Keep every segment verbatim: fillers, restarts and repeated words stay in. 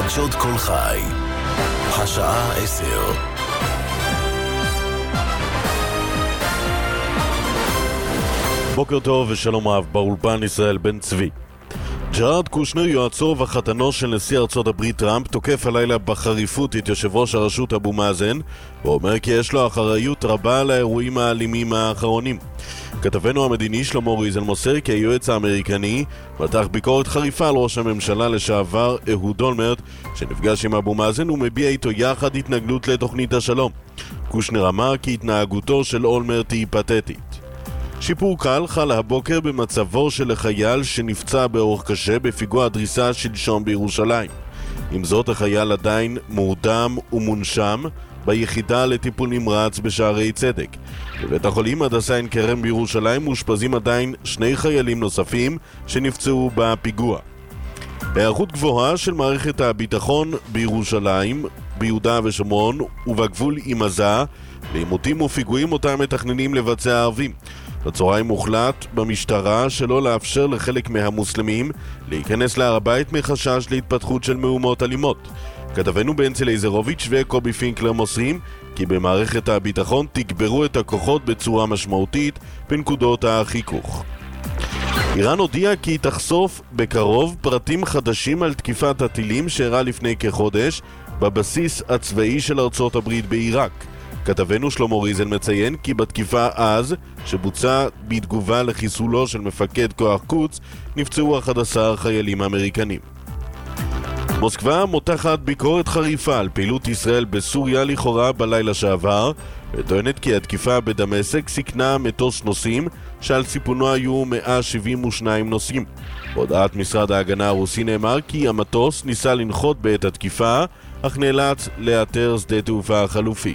חדשות כל חי, השעה עשר. בוקר טוב ושלום רב, באולפן ישראל בן צבי. ג'ארד קושנר, יועצו וחתנו של נשיא ארצות הברית טראמפ, תוקף הלילה בחריפות את יושב ראש הרשות אבו מאזן, ואומר כי יש לו אחריות רבה על האירועים האלימים האחרונים. כתבנו המדיני שלמה ריזל מוסר כי היועץ האמריקני מתח ביקורת חריפה על ראש הממשלה לשעבר אהוד אולמרט, שנפגש עם אבו מאזן ומביע איתו יחד התנגדות לתוכנית השלום. קושנר אמר כי התנהגותו של אולמרט היא פתטית. שיפור קל חל הבוקר במצבו של החייל שנפצע באורח קשה בפיגוע הדריסה שלשום בירושלים. עם זאת, החייל עדיין מורדם ומונשם ביחידה לטיפול נמרץ בשערי צדק. בבית החולים הדסה עין כרם בירושלים מאושפזים עדיין שני חיילים נוספים שנפצעו בפיגוע. היערכות גבוהה של מערכת הביטחון בירושלים, ביהודה ושומרון ובגבול עם עזה לעימותים ופיגועים אותם מתכננים לבצע הערבים. בצהריים מוחלט במשטרה שלא לאפשר לחלק מהמוסלמים להיכנס להר הבית מחשש להתפתחות של מהומות אלימות. כתבנו בנצי לייזרוביץ' וקובי פינקלר מוסרים כי במערכת הביטחון תגברו את הכוחות בצורה משמעותית בנקודות החיכוך. איראן הודיעה כי היא תחשוף בקרוב פרטים חדשים על תקיפת הטילים שאירעה לפני כחודש בבסיס הצבאי של ארצות הברית בעיראק. כתבנו שלמה ריזל מציין כי בתקיפה אז, שבוצע בתגובה לחיסולו של מפקד כוח קוץ, נפצעו אחד עשר חיילים אמריקנים. מוסקבה מותחת ביקורת חריפה על פעילות ישראל בסוריה לכאורה בלילה שעבר, וטוענת כי התקיפה בדמשק סיכנה מטוס נוסעים שעל סיפונו היו מאה שבעים ושניים נוסעים. בהודעת משרד ההגנה הרוסי נאמר כי המטוס ניסה לנחות בעת התקיפה, אך נאלץ לאתר שדה תעופה חלופי.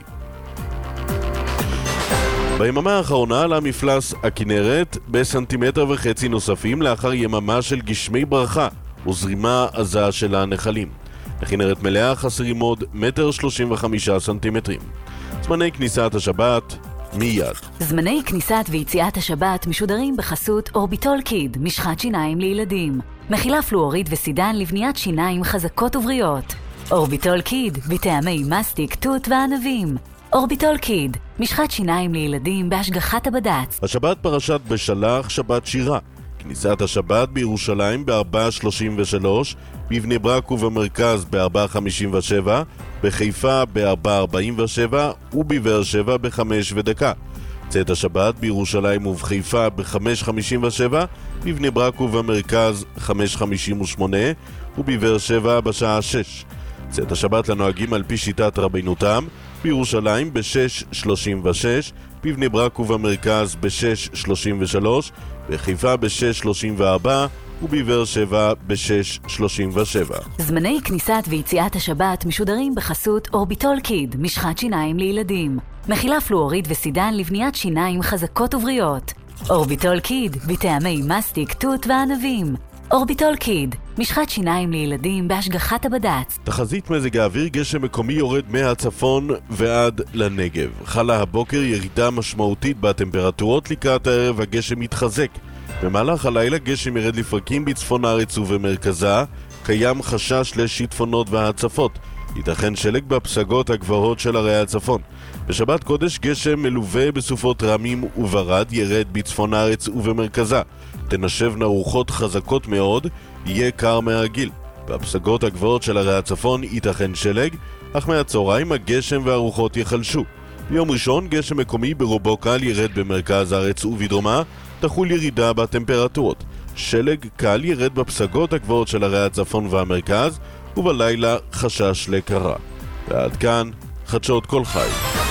ביממה האחרונה עלה מפלס הכנרת בסנטימטר וחצי נוספים לאחר יממה של גשמי ברכה וזרימה עזה של הנחלים. לכנרת מלאה חסרים עוד מטר שלושים וחמישה סנטימטרים. זמני כניסת השבת מיד. זמני כניסת ויציאת השבת משודרים בחסות אורביטול קיד, משחת שיניים לילדים. מכילה פלואוריד וסידן לבניית שיניים חזקות ובריאות. אורביטול קיד, בטעמי מסטיק, תות וענבים. אורביטול קיד, משחת שיניים לילדים בהשגחת הבד"ץ. השבת פרשת בשלח, שבת שירה. כניסת השבת בירושלים ב-ארבע שלושים ושלוש, בבני ברק ובמרכז ב-ארבע חמישים ושבע, בחיפה ב-ארבע ארבעים ושבע ובבאר שבע ב-חמש ודקה. צאת השבת בירושלים ובחיפה ב-חמש חמישים ושבע, בבני ברק ובמרכז חמש חמישים ושמונה ובבאר שבע בשעה שש. צאת השבת לנוהגים על פי שיטת רבינותם, בירושלים ב-שש שלושים ושש, בבני ברק ובמרכז ב-שש שלושים ושלוש, בחיפה ב-שש שלושים וארבע ובבאר שבע ב-שש שלושים ושבע. זמני כניסת ויציאת השבת משודרים בחסות אורביטול קיד, משחת שיניים לילדים. מכילה פלואוריד וסידן לבניית שיניים חזקות ובריאות. אורביטול קיד, בטעמי מסטיק, תות וענבים. אורביטול קיד, משחת שיניים לילדים בהשגחת הבד"ץ. תחזית מזג האוויר, גשם מקומי יורד מהצפון ועד לנגב. חלה הבוקר ירידה משמעותית בטמפרטורות, לקראת הערב הגשם מתחזק. במהלך הלילה גשם ירד לפרקים בצפון הארץ ובמרכזה, קיים חשש לשיטפונות והצפות. ייתכן שלג בפסגות הגבוהות של ערי הצפון. בשבת קודש גשם מלווה בסופות רמים וברד ירד בצפון הארץ ובמרכזה. תנשבנה רוחות חזקות מאוד, יהיה קר מהרגיל. בפסגות הגבוהות של ערי הצפון ייתכן שלג, אך מהצהריים הגשם והרוחות יחלשו. ביום ראשון גשם מקומי ברובו קל ירד במרכז הארץ ובדרומה, תחול ירידה בטמפרטורות. שלג קל ירד בפסגות הגבוהות של ערי הצפון והמרכז, ובלילה חשש לקרה. ועד כאן חדשות כל חי.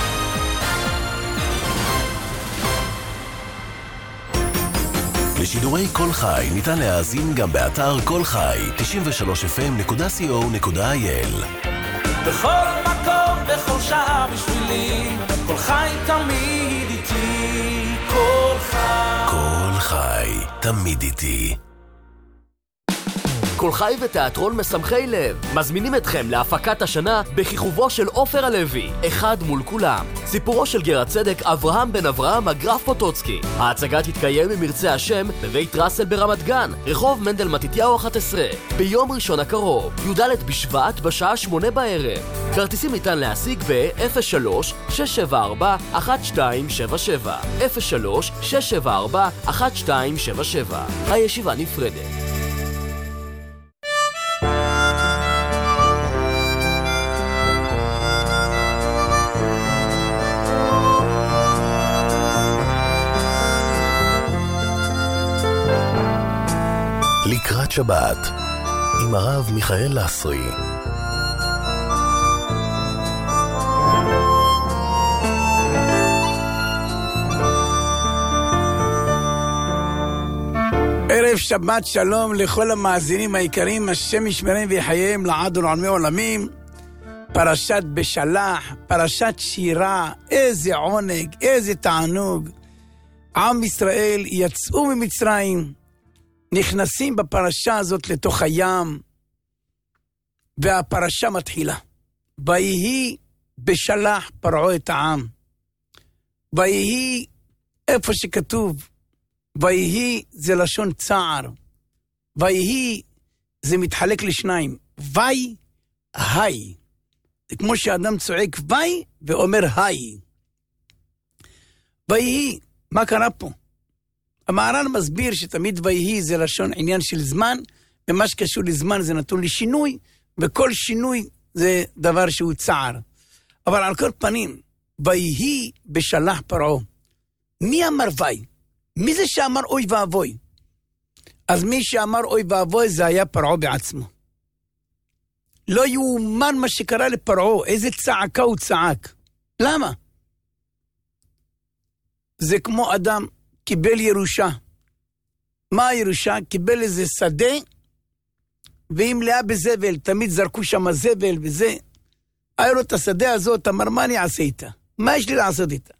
לשידורי כל חי ניתן להאזין גם באתר כל חי תשעים ושלוש אף אם נקודה סי או נקודה איי אל. בכל מקום, בכל שעה בשבילי, כל חי תמיד איתי, כל חי. כל חי תמיד איתי. כל חי ותיאטרון משמחי לב מזמינים אתכם להפקת השנה בכיכובו של עופר הלוי, אחד מול כולם. סיפורו של גר הצדק אברהם בן אברהם הגרף פוטוצקי. ההצגה תתקיים ממרצה השם בבית רסל ברמת גן, רחוב מנדל מתתיהו אחת עשרה, ביום ראשון הקרוב, י"ד בשבט בשעה שמונה בערב. כרטיסים ניתן להשיג ב-אפס שלוש שש שבע ארבע אחת שתיים שבע שבע אפס שלוש שש שבע ארבע אחת שתיים שבע שבע. הישיבה נפרדת. לקראת שבת עם הרב מיכאל לסרי. ערב שבת שלום לכל המאזינים היקרים, השם ישמרם ויחייהם לעד ולעולמי עולמים. פרשת בשלח, פרשת שירה, איזה עונג, איזה תענוג. עם ישראל יצאו ממצרים, נכנסים בפרשה הזאת לתוך הים, והפרשה מתחילה. ויהי בשלח פרעה את העם. ויהי איפה שכתוב, ויהי זה לשון צער. ויהי זה מתחלק לשניים. וי, היי. זה כמו שאדם צועק וי ואומר היי. ויהי, מה קרה פה? המהר"ל מסביר שתמיד ויהי זה לשון עניין של זמן, ומה שקשור לזמן זה נתון לשינוי, וכל שינוי זה דבר שהוא צער. אבל על כל פנים, ויהי בשלח פרעה. מי אמר וי? מי זה שאמר אוי ואבוי? אז מי שאמר אוי ואבוי זה היה פרעה בעצמו. לא יאומן מה שקרה לפרעה, איזה צעקה הוא צעק. למה? זה כמו אדם קיבל ירושה. מה הירושה? קיבל איזה שדה, והיא מלאה בזבל, תמיד זרקו שם זבל וזה. היה לו את השדה הזאת, אמר, מה אני אעשה איתה? מה יש לי לעשות איתה?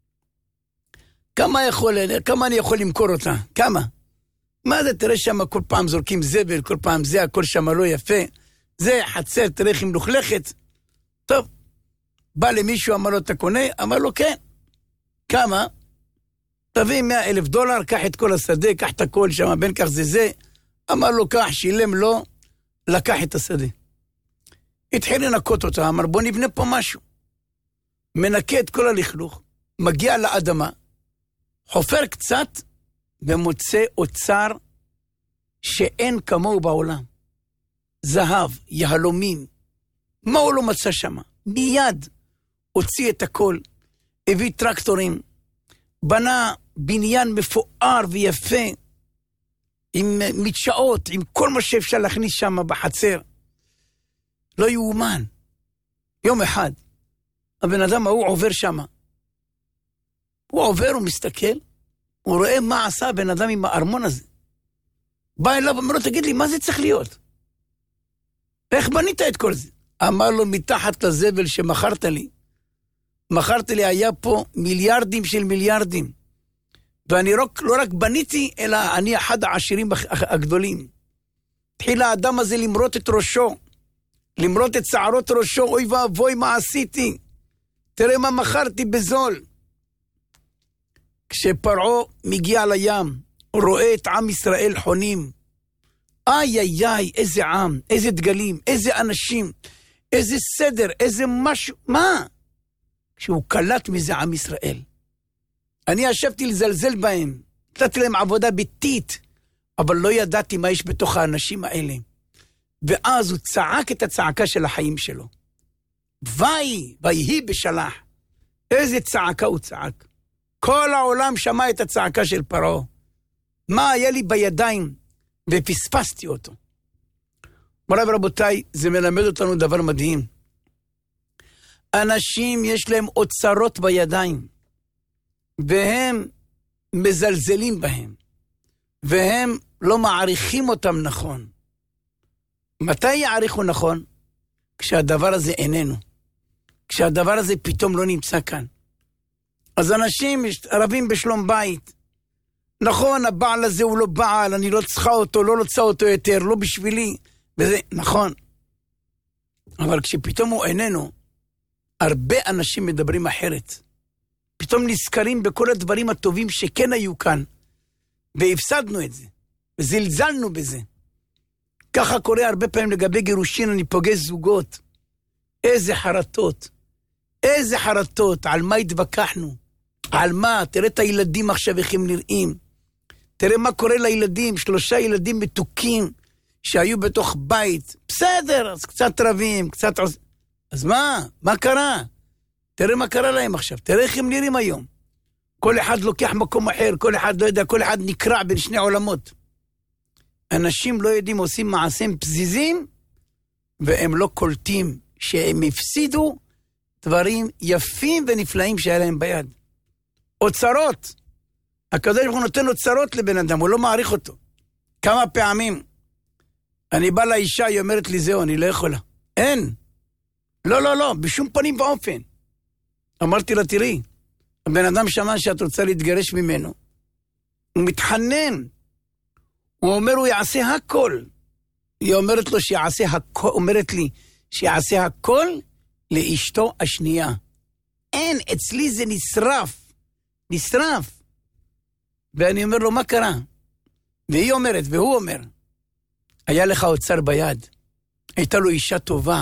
כמה, יכול, כמה אני יכול למכור אותה? כמה? מה זה? תראה שם כל פעם זורקים זבל, כל פעם זה, הכל שם לא יפה. זה חצר, תראה איך היא מלוכלכת. טוב, בא למישהו, אמר לו, אתה קונה? אמר לו, כן. כמה? תביא מאה אלף דולר, קח את כל השדה, קח את הכל שם, בין כך זה זה. אמר לו, קח, שילם לו, לקח את השדה. התחיל לנקות אותה, אמר, בוא נבנה פה משהו. מנקה את כל הלכלוך, מגיע לאדמה, חופר קצת, ומוצא אוצר שאין כמוהו בעולם. זהב, יהלומים. מה הוא לא מצא שם? מיד הוציא את הכל, הביא טרקטורים, בנה בניין מפואר ויפה, עם מדשאות, עם כל מה שאפשר להכניס שם בחצר. לא יאומן. יום אחד, הבן אדם ההוא עובר שם. הוא עובר, הוא מסתכל, הוא רואה מה עשה הבן אדם עם הארמון הזה. בא אליו, אמר לו, תגיד לי, מה זה צריך להיות? איך בנית את כל זה? אמר לו, מתחת לזבל שמכרת לי, מכרת לי, היה פה מיליארדים של מיליארדים. ואני לא, לא רק בניתי, אלא אני אחד העשירים הגדולים. התחיל האדם הזה למרות את ראשו, למרות את שערות ראשו, אוי ואבוי מה עשיתי. תראה מה מכרתי בזול. כשפרעה מגיע לים, הוא רואה את עם ישראל חונים. איי איי איי, איזה עם, איזה דגלים, איזה אנשים, איזה סדר, איזה משהו, מה? כשהוא קלט מזה עם ישראל. אני ישבתי לזלזל בהם, נתתי להם עבודה ביתית, אבל לא ידעתי מה יש בתוך האנשים האלה. ואז הוא צעק את הצעקה של החיים שלו. וי, ויהי בשלח. איזה צעקה הוא צעק. כל העולם שמע את הצעקה של פרעה. מה היה לי בידיים? ופספסתי אותו. מוריי ורבותיי, זה מלמד אותנו דבר מדהים. אנשים יש להם אוצרות בידיים, והם מזלזלים בהם, והם לא מעריכים אותם נכון. מתי יעריכו נכון? כשהדבר הזה איננו. כשהדבר הזה פתאום לא נמצא כאן. אז אנשים ערבים בשלום בית, נכון, הבעל הזה הוא לא בעל, אני לא צריכה אותו, לא רוצה אותו יותר, לא בשבילי, וזה, נכון. אבל כשפתאום הוא איננו, הרבה אנשים מדברים אחרת. פתאום נזכרים בכל הדברים הטובים שכן היו כאן, והפסדנו את זה, וזלזלנו בזה. ככה קורה הרבה פעמים לגבי גירושין, אני פוגש זוגות. איזה חרטות, איזה חרטות, על מה התווכחנו? על מה? תראה את הילדים עכשיו איך הם נראים. תראה מה קורה לילדים, שלושה ילדים מתוקים שהיו בתוך בית. בסדר, אז קצת רבים, קצת... אז מה? מה קרה? תראה מה קרה להם עכשיו, תראה איך הם נראים היום. כל אחד לוקח מקום אחר, כל אחד לא יודע, כל אחד נקרע בין שני עולמות. אנשים לא יודעים, עושים מעשים פזיזים, והם לא קולטים שהם הפסידו דברים יפים ונפלאים שהיה להם ביד. אוצרות. הקדוש ברוך הוא נותן אוצרות לבן אדם, הוא לא מעריך אותו. כמה פעמים אני בא לאישה, היא אומרת לי, זהו, אני לא יכולה. אין. לא, לא, לא, בשום פנים ואופן. אמרתי לה, תראי, הבן אדם שמע שאת רוצה להתגרש ממנו. הוא מתחנן. הוא אומר, הוא יעשה הכל. היא אומרת לו שיעשה הכל, אומרת לי, שיעשה הכל לאשתו השנייה. אין, אצלי זה נשרף. נשרף. ואני אומר לו, מה קרה? והיא אומרת, והוא אומר, היה לך אוצר ביד. הייתה לו אישה טובה,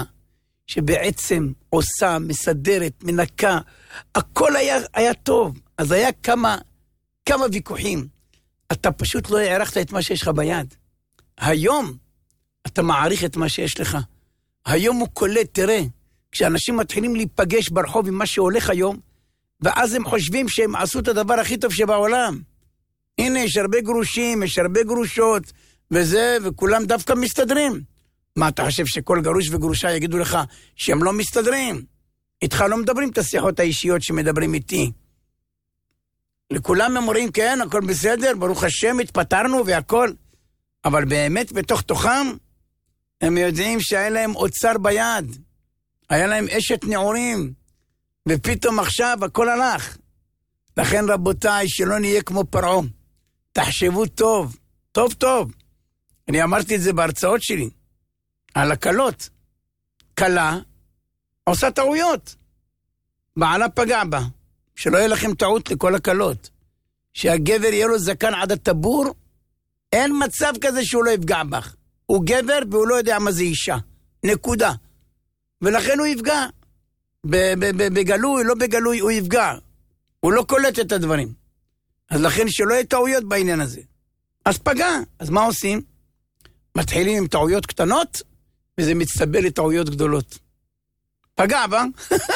שבעצם עושה, מסדרת, מנקה. הכל היה, היה טוב. אז היה כמה, כמה ויכוחים. אתה פשוט לא הערכת את מה שיש לך ביד. היום אתה מעריך את מה שיש לך. היום הוא קולט, תראה, כשאנשים מתחילים להיפגש ברחוב עם מה שהולך היום, ואז הם חושבים שהם עשו את הדבר הכי טוב שבעולם. הנה, יש הרבה גרושים, יש הרבה גרושות, וזה, וכולם דווקא מסתדרים. מה, אתה חושב שכל גרוש וגרושה יגידו לך שהם לא מסתדרים? איתך לא מדברים את השיחות האישיות שמדברים איתי. לכולם הם אומרים, כן, הכל בסדר, ברוך השם, התפטרנו והכל. אבל באמת, בתוך תוכם, הם יודעים שהיה להם אוצר ביד. היה להם אשת נעורים. ופתאום עכשיו הכל הלך. לכן רבותיי, שלא נהיה כמו פרעה. תחשבו טוב, טוב טוב. אני אמרתי את זה בהרצאות שלי. על הקלות. קלה עושה טעויות. בעלה פגע בה. שלא יהיה לכם טעות לכל הקלות. שהגבר יהיה לו זקן עד הטבור, אין מצב כזה שהוא לא יפגע בך. הוא גבר והוא לא יודע מה זה אישה. נקודה. ולכן הוא יפגע. בגלוי, לא בגלוי, הוא יפגע. הוא לא קולט את הדברים. אז לכן שלא יהיה טעויות בעניין הזה. אז פגע. אז מה עושים? מתחילים עם טעויות קטנות, וזה מצטבר לטעויות גדולות. פגע בה.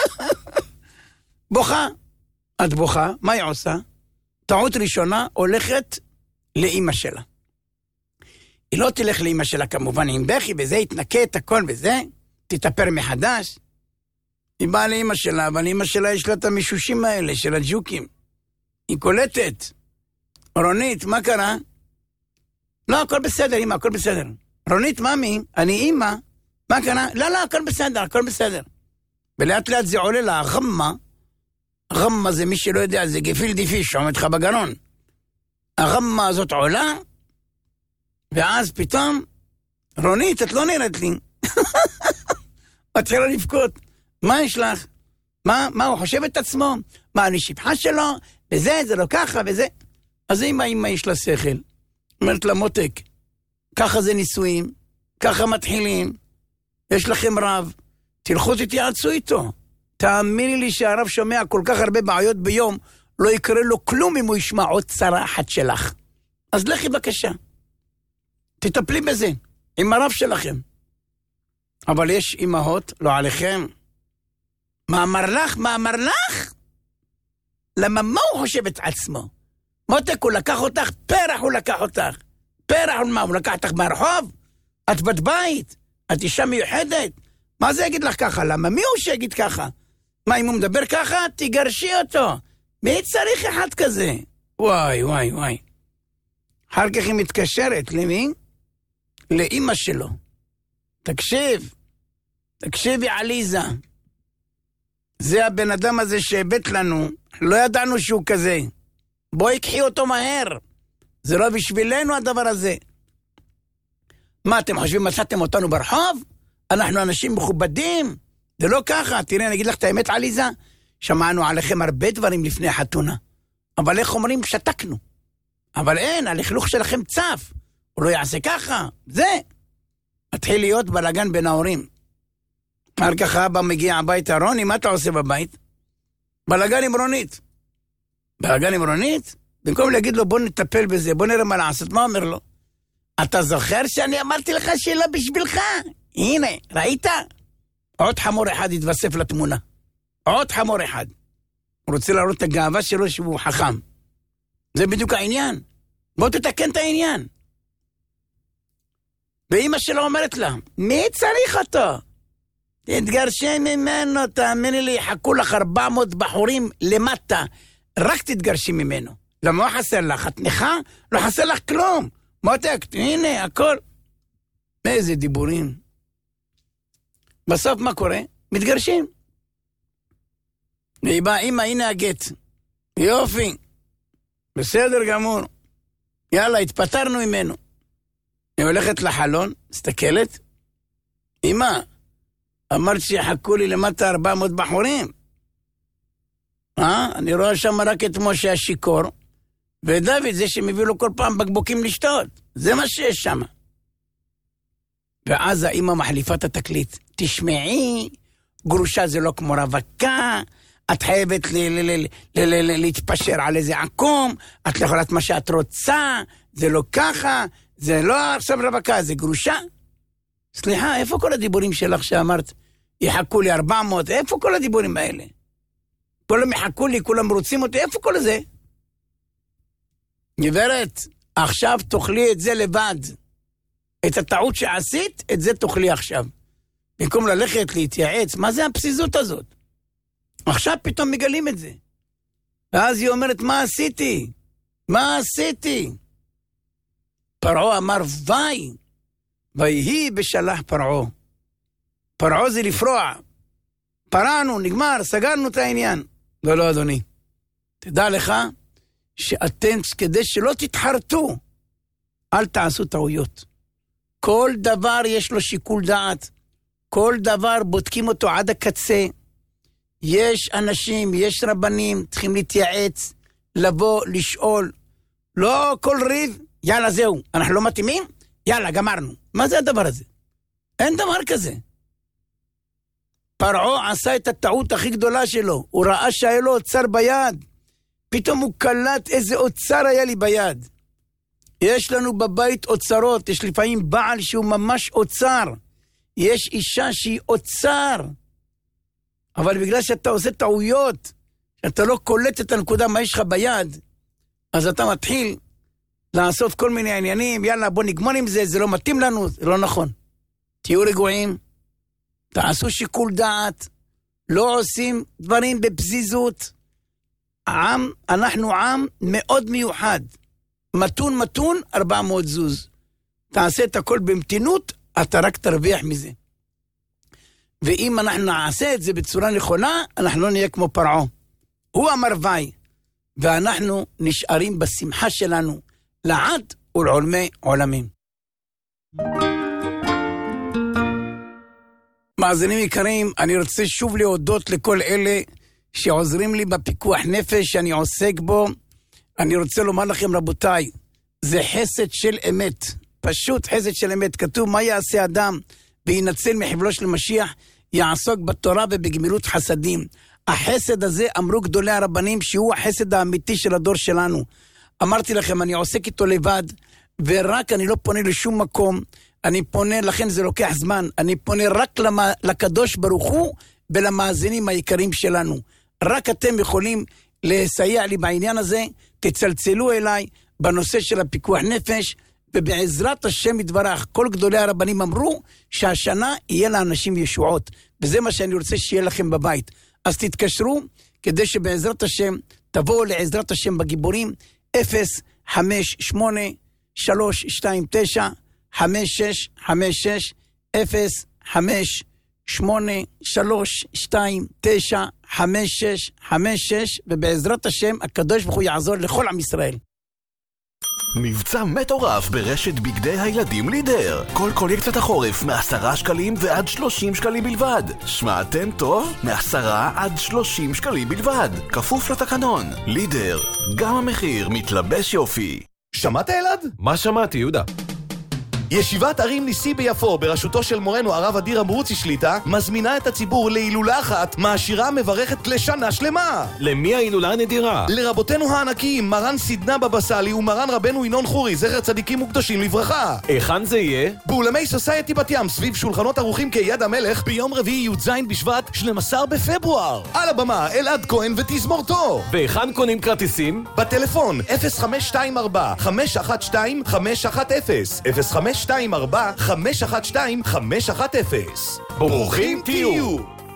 בוכה. את בוכה, מה היא עושה? טעות ראשונה הולכת לאמא שלה. היא לא תלך לאמא שלה כמובן עם בכי, וזה יתנקה את הכל וזה, תתאפר מחדש. היא באה לאמא שלה, אבל אמא שלה יש לה את המשושים האלה של הג'וקים. היא קולטת. רונית, מה קרה? לא, הכל בסדר, אמא, הכל בסדר. רונית, ממי, אני אמא, מה קרה? לא, לא, הכל בסדר, הכל בסדר. ולאט לאט זה עולה לה, הגמה, הגמה זה מי שלא יודע, זה גפיל דיפיש, שעומד לך בגרון. הגמה הזאת עולה, ואז פתאום, רונית, את לא נראית לי. מתחילה לבכות. מה יש לך? מה, מה הוא חושב את עצמו? מה, אני שפחה שלו? וזה, זה לא ככה, וזה. אז אמא, אמא יש לה שכל. אומרת לה, מותק, ככה זה נישואים, ככה מתחילים, יש לכם רב, תלכו תתייעצו איתו. תאמיני לי שהרב שומע כל כך הרבה בעיות ביום, לא יקרה לו כלום אם הוא ישמע עוד צרה אחת שלך. אז לכי בבקשה. תטפלי בזה, עם הרב שלכם. אבל יש אמהות, לא עליכם. מה אמר לך? מה אמר לך? למה מה הוא חושב את עצמו? מותק, הוא לקח אותך, פרח הוא לקח אותך. פרח, מה, הוא לקח אותך מהרחוב? את בת בית, את אישה מיוחדת. מה זה יגיד לך ככה? למה מי הוא שיגיד ככה? מה, אם הוא מדבר ככה, תגרשי אותו. מי צריך אחד כזה? וואי, וואי, וואי. אחר כך היא מתקשרת, למי? לאמא שלו. תקשיב, תקשיבי עליזה. זה הבן אדם הזה שהבאת לנו, לא ידענו שהוא כזה. בואי קחי אותו מהר. זה לא בשבילנו הדבר הזה. מה, אתם חושבים, מצאתם אותנו ברחוב? אנחנו אנשים מכובדים? זה לא ככה. תראה, אני אגיד לך את האמת, עליזה, שמענו עליכם הרבה דברים לפני החתונה. אבל איך אומרים, שתקנו. אבל אין, הלכלוך שלכם צף. הוא לא יעשה ככה. זה. מתחיל להיות בלגן בין ההורים. אחר כך אבא מגיע הביתה, רוני, מה אתה עושה בבית? בלגן עם רונית. בלגן עם רונית? במקום להגיד לו, בוא נטפל בזה, בוא נראה מה לעשות, מה אומר לו? אתה זוכר שאני אמרתי לך שאלה בשבילך? הנה, ראית? עוד חמור אחד התווסף לתמונה. עוד חמור אחד. הוא רוצה להראות את הגאווה שלו שהוא חכם. זה בדיוק העניין. בוא תתקן את העניין. ואמא שלו אומרת לה, מי צריך אותו? תתגרשי ממנו, תאמיני לי, יחכו לך ארבע מאות בחורים למטה. רק תתגרשי ממנו. למה לא חסר לך? את נכה? לא חסר לך כלום. מותק, הנה, הכל. איזה דיבורים. בסוף מה קורה? מתגרשים. והיא באה, אמא, הנה הגט. יופי. בסדר גמור. יאללה, התפטרנו ממנו. היא הולכת לחלון, מסתכלת. אמא, אמרת שיחכו לי למטה ארבע מאות בחורים. אה? אני רואה שם רק את משה השיקור, ודוד זה שמביא לו כל פעם בקבוקים לשתות. זה מה שיש שם. ואז האמא מחליפה את התקליט. תשמעי, גרושה זה לא כמו רווקה, את חייבת להתפשר על איזה עקום, את לא יכולת מה שאת רוצה, זה לא ככה, זה לא עכשיו רווקה, זה גרושה. סליחה, איפה כל הדיבורים שלך שאמרת, יחכו לי ארבע מאות, איפה כל הדיבורים האלה? כולם יחכו לי, כולם רוצים אותי, איפה כל זה? גברת, עכשיו תאכלי את זה לבד. את הטעות שעשית, את זה תאכלי עכשיו. במקום ללכת להתייעץ, מה זה הפסיזות הזאת? עכשיו פתאום מגלים את זה. ואז היא אומרת, מה עשיתי? מה עשיתי? פרעה אמר, וי, ויהי בשלח פרעה. פרעה זה לפרוע. פרענו, נגמר, סגרנו את העניין. לא, לא, אדוני. תדע לך שאתם, כדי שלא תתחרטו, אל תעשו טעויות. כל דבר יש לו שיקול דעת. כל דבר בודקים אותו עד הקצה. יש אנשים, יש רבנים, צריכים להתייעץ, לבוא, לשאול. לא כל ריב, יאללה זהו, אנחנו לא מתאימים? יאללה, גמרנו. מה זה הדבר הזה? אין דבר כזה. פרעה עשה את הטעות הכי גדולה שלו. הוא ראה שהיה לו אוצר ביד. פתאום הוא קלט איזה אוצר היה לי ביד. יש לנו בבית אוצרות. יש לפעמים בעל שהוא ממש אוצר. יש אישה שהיא אוצר. אבל בגלל שאתה עושה טעויות, שאתה לא קולט את הנקודה מה יש לך ביד, אז אתה מתחיל לעשות כל מיני עניינים. יאללה, בוא נגמור עם זה, זה לא מתאים לנו. זה לא נכון. תהיו רגועים. תעשו שיקול דעת, לא עושים דברים בפזיזות. העם, אנחנו עם מאוד מיוחד. מתון מתון, ארבע מאות זוז. תעשה את הכל במתינות, אתה רק תרוויח מזה. ואם אנחנו נעשה את זה בצורה נכונה, אנחנו לא נהיה כמו פרעה. הוא אמר וי, ואנחנו נשארים בשמחה שלנו, לעד ולעולמי עולמים. מאזינים יקרים, אני רוצה שוב להודות לכל אלה שעוזרים לי בפיקוח נפש שאני עוסק בו. אני רוצה לומר לכם, רבותיי, זה חסד של אמת, פשוט חסד של אמת. כתוב, מה יעשה אדם וינצל מחבלו של משיח? יעסוק בתורה ובגמילות חסדים. החסד הזה, אמרו גדולי הרבנים, שהוא החסד האמיתי של הדור שלנו. אמרתי לכם, אני עוסק איתו לבד, ורק אני לא פונה לשום מקום. אני פונה, לכן זה לוקח זמן, אני פונה רק למה, לקדוש ברוך הוא ולמאזינים היקרים שלנו. רק אתם יכולים לסייע לי בעניין הזה. תצלצלו אליי בנושא של הפיקוח נפש, ובעזרת השם יתברך, כל גדולי הרבנים אמרו שהשנה יהיה לאנשים ישועות, וזה מה שאני רוצה שיהיה לכם בבית. אז תתקשרו כדי שבעזרת השם תבואו לעזרת השם בגיבורים. אפס חמש שמונה שלוש שתיים תשע חמש שש חמש שש אפס חמש שמונה שלוש שתיים תשע חמש שש חמש שש, ובעזרת השם הקדוש ברוך הוא יעזור לכל עם ישראל. מבצע מטורף ברשת בגדי הילדים לידר. כל קולקציית החורף מעשרה שקלים ועד שלושים שקלים בלבד. שמעתם טוב? מעשרה עד שלושים שקלים בלבד. כפוף לתקנון. לידר, גם המחיר מתלבש יופי. שמעת אלעד? מה שמעתי, יהודה? ישיבת ערים ניסי ביפו, בראשותו של מורנו הרב אדיר אמרוצי שליטה, מזמינה את הציבור להילולה אחת, מעשירה מברכת לשנה שלמה. למי ההילולה הנדירה? לרבותינו הענקיים, מרן סידנה בבא סאלי ומרן רבנו ינון חורי, זכר צדיקים וקדושים לברכה. היכן זה יהיה? באולמי סוסייטי בת ים, סביב שולחנות ערוכים כיד המלך, ביום רביעי י"ז בשבט, שנים עשר בפברואר. על הבמה, אלעד כהן ותזמורתו. והיכן קונים כרטיסים? בטלפון אפס חמש שתיים ארבע חמש אחת שתיים חמש אחת אפס אפס חמש שתיים ארבע חמש אחת שתיים חמש אחת אפס. ברוכים תהיו.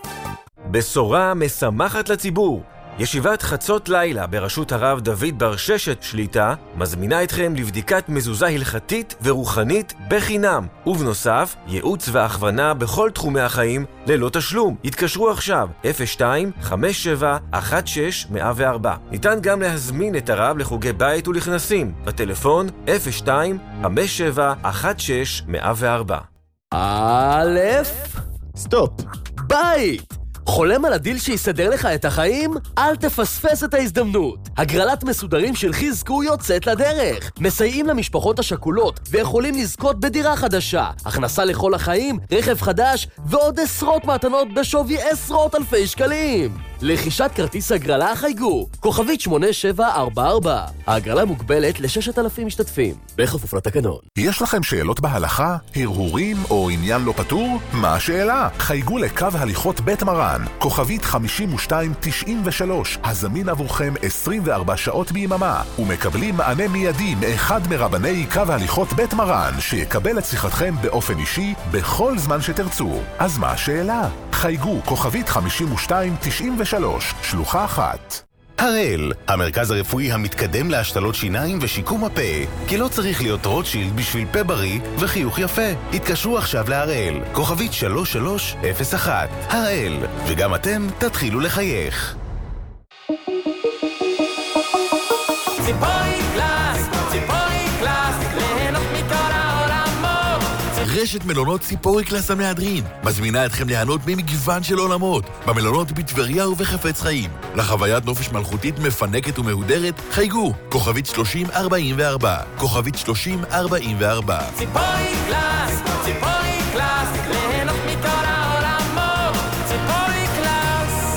בשורה משמחת לציבור. ישיבת חצות לילה בראשות הרב דוד בר ששת שליטה מזמינה אתכם לבדיקת מזוזה הלכתית ורוחנית בחינם, ובנוסף ייעוץ והכוונה בכל תחומי החיים ללא תשלום. התקשרו עכשיו אפס שתיים חמש שבע אחת שש אפס אפס ארבע. ניתן גם להזמין את הרב לחוגי בית ולכנסים בטלפון אפס שתיים חמש שבע אחת שש אפס אפס ארבע. א' סטופ. בית! חולם על הדיל שיסדר לך את החיים? אל תפספס את ההזדמנות. הגרלת מסודרים של חזקו יוצאת לדרך. מסייעים למשפחות השכולות ויכולים לזכות בדירה חדשה, הכנסה לכל החיים, רכב חדש ועוד עשרות מתנות בשווי עשרות אלפי שקלים. לחישת כרטיס הגרלה חייגו כוכבית שמונה שבע ארבע ארבע. ההגרלה מוגבלת ל-שישת אלפים משתתפים בכפוף לתקנון. יש לכם שאלות בהלכה, הרהורים או עניין לא פתור? מה השאלה? חייגו לקו הליכות בית מרן, כוכבית חמישים ושתיים תשעים ושלוש, הזמין עבורכם עשרים וארבע שעות ביממה, ומקבלים מענה מיידי מאחד מרבני קו הליכות בית מרן, שיקבל את שיחתכם באופן אישי בכל זמן שתרצו. אז מה השאלה? חייגו כוכבית חמישים ושתיים תשעים ושלוש, שלוחה אחת. הראל, המרכז הרפואי המתקדם להשתלות שיניים ושיקום הפה, כי לא צריך להיות רוטשילד בשביל פה בריא וחיוך יפה. התקשרו עכשיו להראל, כוכבית שלוש שלוש אפס אחת. הראל, וגם אתם תתחילו לחייך. ציפורי קלאס, ציפורי קלאס, ליהנות מכל העולמות. רשת מלונות ציפורי קלאס המהדרין מזמינה אתכם ליהנות ממגוון של עולמות במלונות בטבריה ובחפץ חיים. לחוויית נופש מלכותית מפנקת ומהודרת חייגו כוכבית שלושים ארבעים וארבע, כוכבית שלושים ארבעים וארבע. ציפורי קלאס, ציפורי קלאס, ליהנות מכל העולמות. ציפורי קלאס.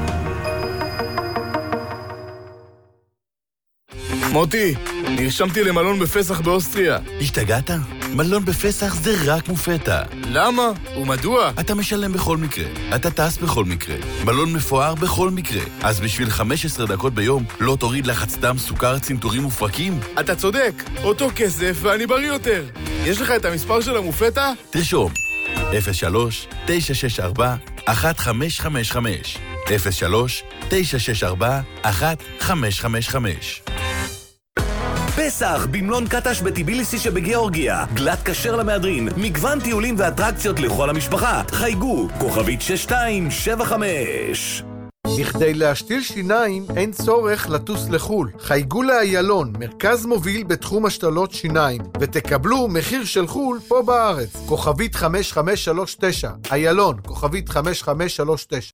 מוטי, נרשמתי למלון בפסח באוסטריה. השתגעת? מלון בפסח זה רק מופתע. למה? ומדוע? אתה משלם בכל מקרה, אתה טס בכל מקרה, מלון מפואר בכל מקרה. אז בשביל חמש עשרה דקות ביום לא תוריד לחץ דם, סוכר, צנתורים ופרקים? אתה צודק, אותו כסף ואני בריא יותר. יש לך את המספר של המופתע? תרשום אפס שלוש תשע שש ארבע אחת חמש חמש חמש אפס שלוש תשע שש ארבע אחת חמש חמש חמש. פסח במלון קטש בטיביליסי שבגיאורגיה, גלת כשר למהדרין, מגוון טיולים ואטרקציות לכל המשפחה. חייגו כוכבית שש שתיים שבע חמש. בכדי להשתיל שיניים אין צורך לטוס לחול. חייגו לאיילון, מרכז מוביל בתחום השתלות שיניים, ותקבלו מחיר של חול פה בארץ. כוכבית חמש חמש שלוש תשע. איילון, כוכבית חמש חמש שלוש תשע.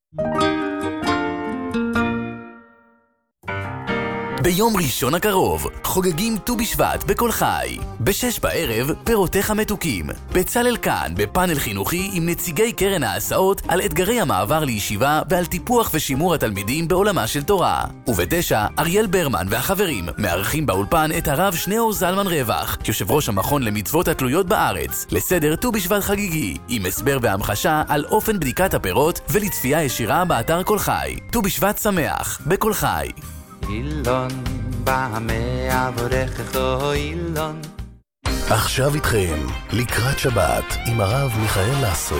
ביום ראשון הקרוב חוגגים ט"ו בשבט בכל חי. בשש בערב פירותיך מתוקים. בצלאל כאן בפאנל חינוכי עם נציגי קרן ההסעות על אתגרי המעבר לישיבה ועל טיפוח ושימור התלמידים בעולמה של תורה. ובתשע אריאל ברמן והחברים מארחים באולפן את הרב שניאור זלמן רווח, יושב ראש המכון למצוות התלויות בארץ, לסדר ט"ו בשבט חגיגי עם הסבר והמחשה על אופן בדיקת הפירות ולצפייה ישירה באתר כל חי. ט"ו בשבט שמח בכל חי. אילון בעמי אבורכו אילון. עכשיו איתכם לקראת שבת עם הרב מיכאל לסרי.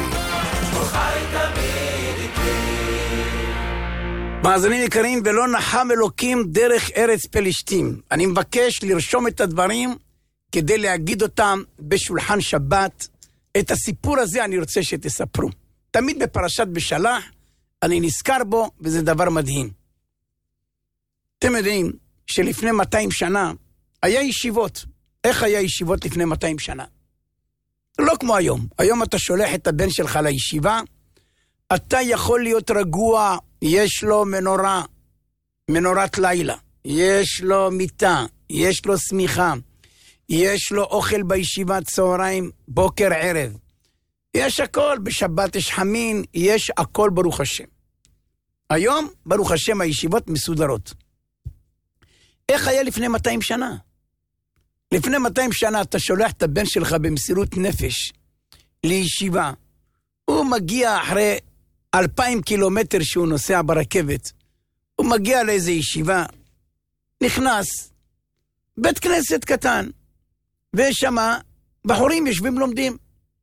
מאזינים יקרים, ולא נחם אלוקים דרך ארץ פלשתים. אני מבקש לרשום את הדברים כדי להגיד אותם בשולחן שבת. את הסיפור הזה אני רוצה שתספרו. תמיד בפרשת בשלח אני נזכר בו, וזה דבר מדהים. אתם יודעים שלפני מאתיים שנה היה ישיבות. איך היה ישיבות לפני מאתיים שנה? לא כמו היום. היום אתה שולח את הבן שלך לישיבה, אתה יכול להיות רגוע, יש לו מנורה, מנורת לילה, יש לו מיטה, יש לו סמיכה, יש לו אוכל בישיבת צהריים, בוקר ערב. יש הכל, בשבת יש חמין, יש הכל ברוך השם. היום, ברוך השם, הישיבות מסודרות. איך היה לפני מאתיים שנה? לפני מאתיים שנה אתה שולח את הבן שלך במסירות נפש לישיבה. הוא מגיע אחרי אלפיים קילומטר שהוא נוסע ברכבת. הוא מגיע לאיזו ישיבה, נכנס, בית כנסת קטן, ויש שמה בחורים יושבים לומדים.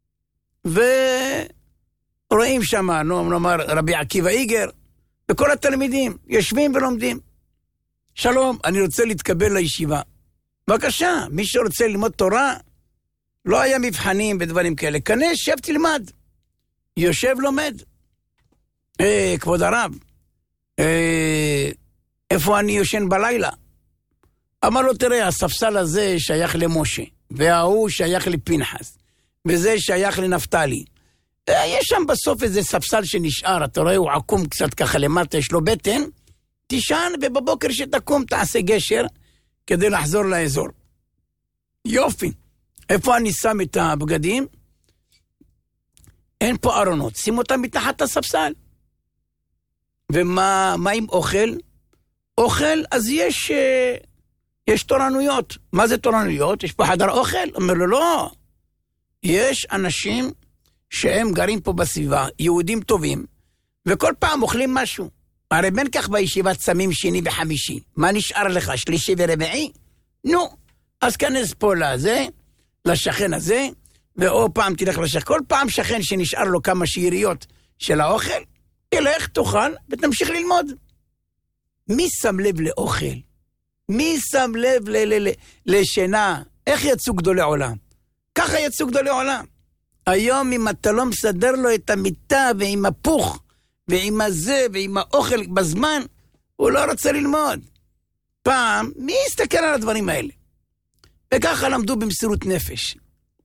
ורואים שמה, נאמר רבי עקיבא איגר, וכל התלמידים יושבים ולומדים. שלום, אני רוצה להתקבל לישיבה. בבקשה, מי שרוצה ללמוד תורה, לא היה מבחנים ודברים כאלה. כנס, שב תלמד. יושב לומד. אה, כבוד הרב, אה, איפה אני יושן בלילה? אמר לו, תראה, הספסל הזה שייך למשה, וההוא שייך לפנחס, וזה שייך לנפתלי. אה, יש שם בסוף איזה ספסל שנשאר, אתה רואה, הוא עקום קצת ככה למטה, יש לו בטן, תישן, ובבוקר שתקום תעשה גשר, כדי לחזור לאזור. יופי. איפה אני שם את הבגדים? אין פה ארונות, שים אותם מתחת הספסל. ומה מה עם אוכל? אוכל, אז יש, יש תורנויות. מה זה תורנויות? יש פה חדר אוכל? אומר לו, לא. יש אנשים שהם גרים פה בסביבה, יהודים טובים, וכל פעם אוכלים משהו. הרי בין כך בישיבת שמים שני וחמישי. מה נשאר לך? שלישי ורביעי? נו, אז כנס פה לזה, לשכן הזה, ואו פעם תלך לשכן. כל פעם שכן שנשאר לו כמה שאריות של האוכל, תלך, תאכל, ותמשיך ללמוד. מי שם לב לאוכל? מי שם לב ל- ל- ל- לשינה? איך יצאו גדולי עולם? ככה יצאו גדולי עולם. היום אם אתה לא מסדר לו את המיטה ועם הפוך, ועם הזה ועם האוכל בזמן, הוא לא רוצה ללמוד. פעם, מי יסתכל על הדברים האלה? וככה למדו במסירות נפש.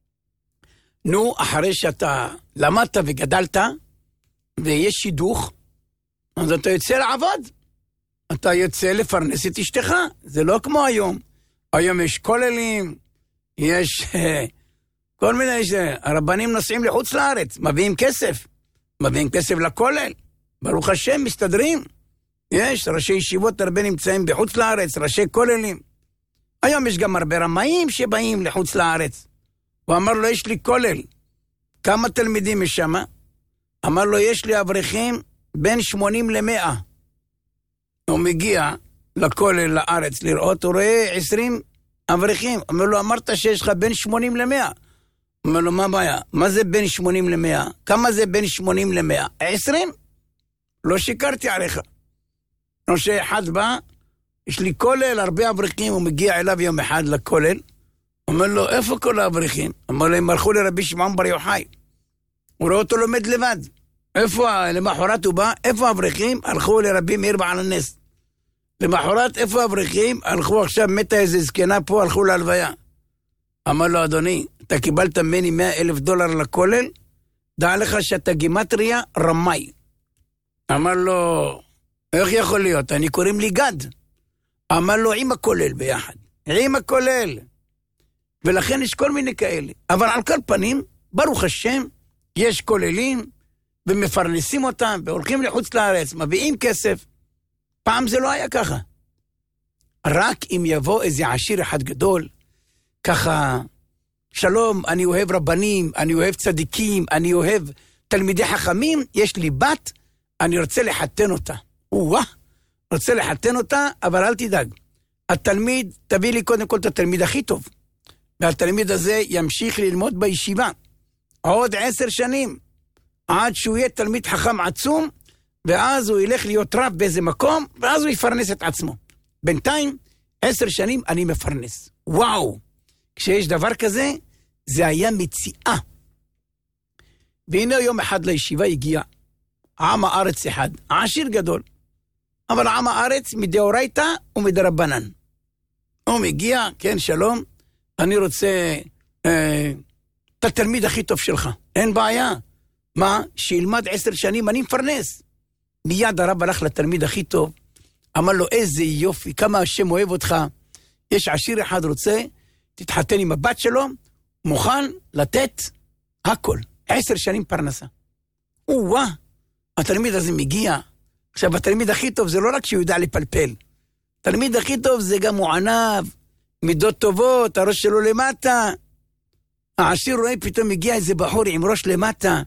נו, אחרי שאתה למדת וגדלת, ויש שידוך, אז אתה יוצא לעבוד. אתה יוצא לפרנס את אשתך. זה לא כמו היום. היום יש כוללים, יש כל מיני, הרבנים נוסעים לחוץ לארץ, מביאים כסף. מביאים כסף לכולל. ברוך השם, מסתדרים. יש ראשי ישיבות הרבה נמצאים בחוץ לארץ, ראשי כוללים. היום יש גם הרבה רמאים שבאים לחוץ לארץ. הוא אמר לו, יש לי כולל. כמה תלמידים יש שם? אמר לו, יש לי אברכים בין שמונים למאה. הוא מגיע לכולל לארץ לראות, הוא רואה עשרים אברכים. אמר לו, אמרת שיש לך בין שמונים למאה. אמר לו, מה הבעיה? מה זה בין שמונים למאה? כמה זה בין שמונים למאה? עשרים? לא שיקרתי עליך. לא שאחד בא, יש לי כולל, הרבה אברכים, הוא מגיע אליו יום אחד לכולל, אומר לו, איפה כל האברכים? אמר לו, הם הלכו לרבי שמעון בר יוחאי. הוא רואה אותו לומד לבד. איפה, למחרת הוא בא, איפה האברכים? הלכו לרבי מאיר בעל הנס. למחרת, איפה האברכים? הלכו עכשיו, מתה איזה זקנה פה, הלכו להלוויה. אמר לו, אדוני, אתה קיבלת ממני מאה אלף דולר לכולל, דע לך שאתה גימטריה רמאי. אמר לו, איך יכול להיות? אני קוראים לי גד. אמר לו, עם הכולל ביחד. עם הכולל. ולכן יש כל מיני כאלה. אבל על כל פנים, ברוך השם, יש כוללים, ומפרנסים אותם, והולכים לחוץ לארץ, מביאים כסף. פעם זה לא היה ככה. רק אם יבוא איזה עשיר אחד גדול, ככה, שלום, אני אוהב רבנים, אני אוהב צדיקים, אני אוהב תלמידי חכמים, יש לי בת, אני רוצה לחתן אותה. וואה, רוצה לחתן אותה, אבל אל תדאג. התלמיד, תביא לי קודם כל את התלמיד הכי טוב. והתלמיד הזה ימשיך ללמוד בישיבה. עוד עשר שנים. עד שהוא יהיה תלמיד חכם עצום, ואז הוא ילך להיות רב באיזה מקום, ואז הוא יפרנס את עצמו. בינתיים, עשר שנים אני מפרנס. וואו! כשיש דבר כזה, זה היה מציאה. והנה יום אחד לישיבה הגיע עם הארץ אחד, עשיר גדול. אבל עם הארץ מדאורייתא ומדרבנן. הוא מגיע, כן, שלום, אני רוצה אה, את התלמיד הכי טוב שלך. אין בעיה. מה? שילמד עשר שנים, אני מפרנס. מיד הרב הלך לתלמיד הכי טוב, אמר לו, איזה יופי, כמה השם אוהב אותך. יש עשיר אחד רוצה, תתחתן עם הבת שלו, מוכן לתת הכל. עשר שנים פרנסה. וואה, התלמיד הזה מגיע. עכשיו, התלמיד הכי טוב זה לא רק שהוא יודע לפלפל. התלמיד הכי טוב זה גם הוא ענב, מידות טובות, הראש שלו למטה. העשיר רואה פתאום מגיע איזה בחור עם ראש למטה.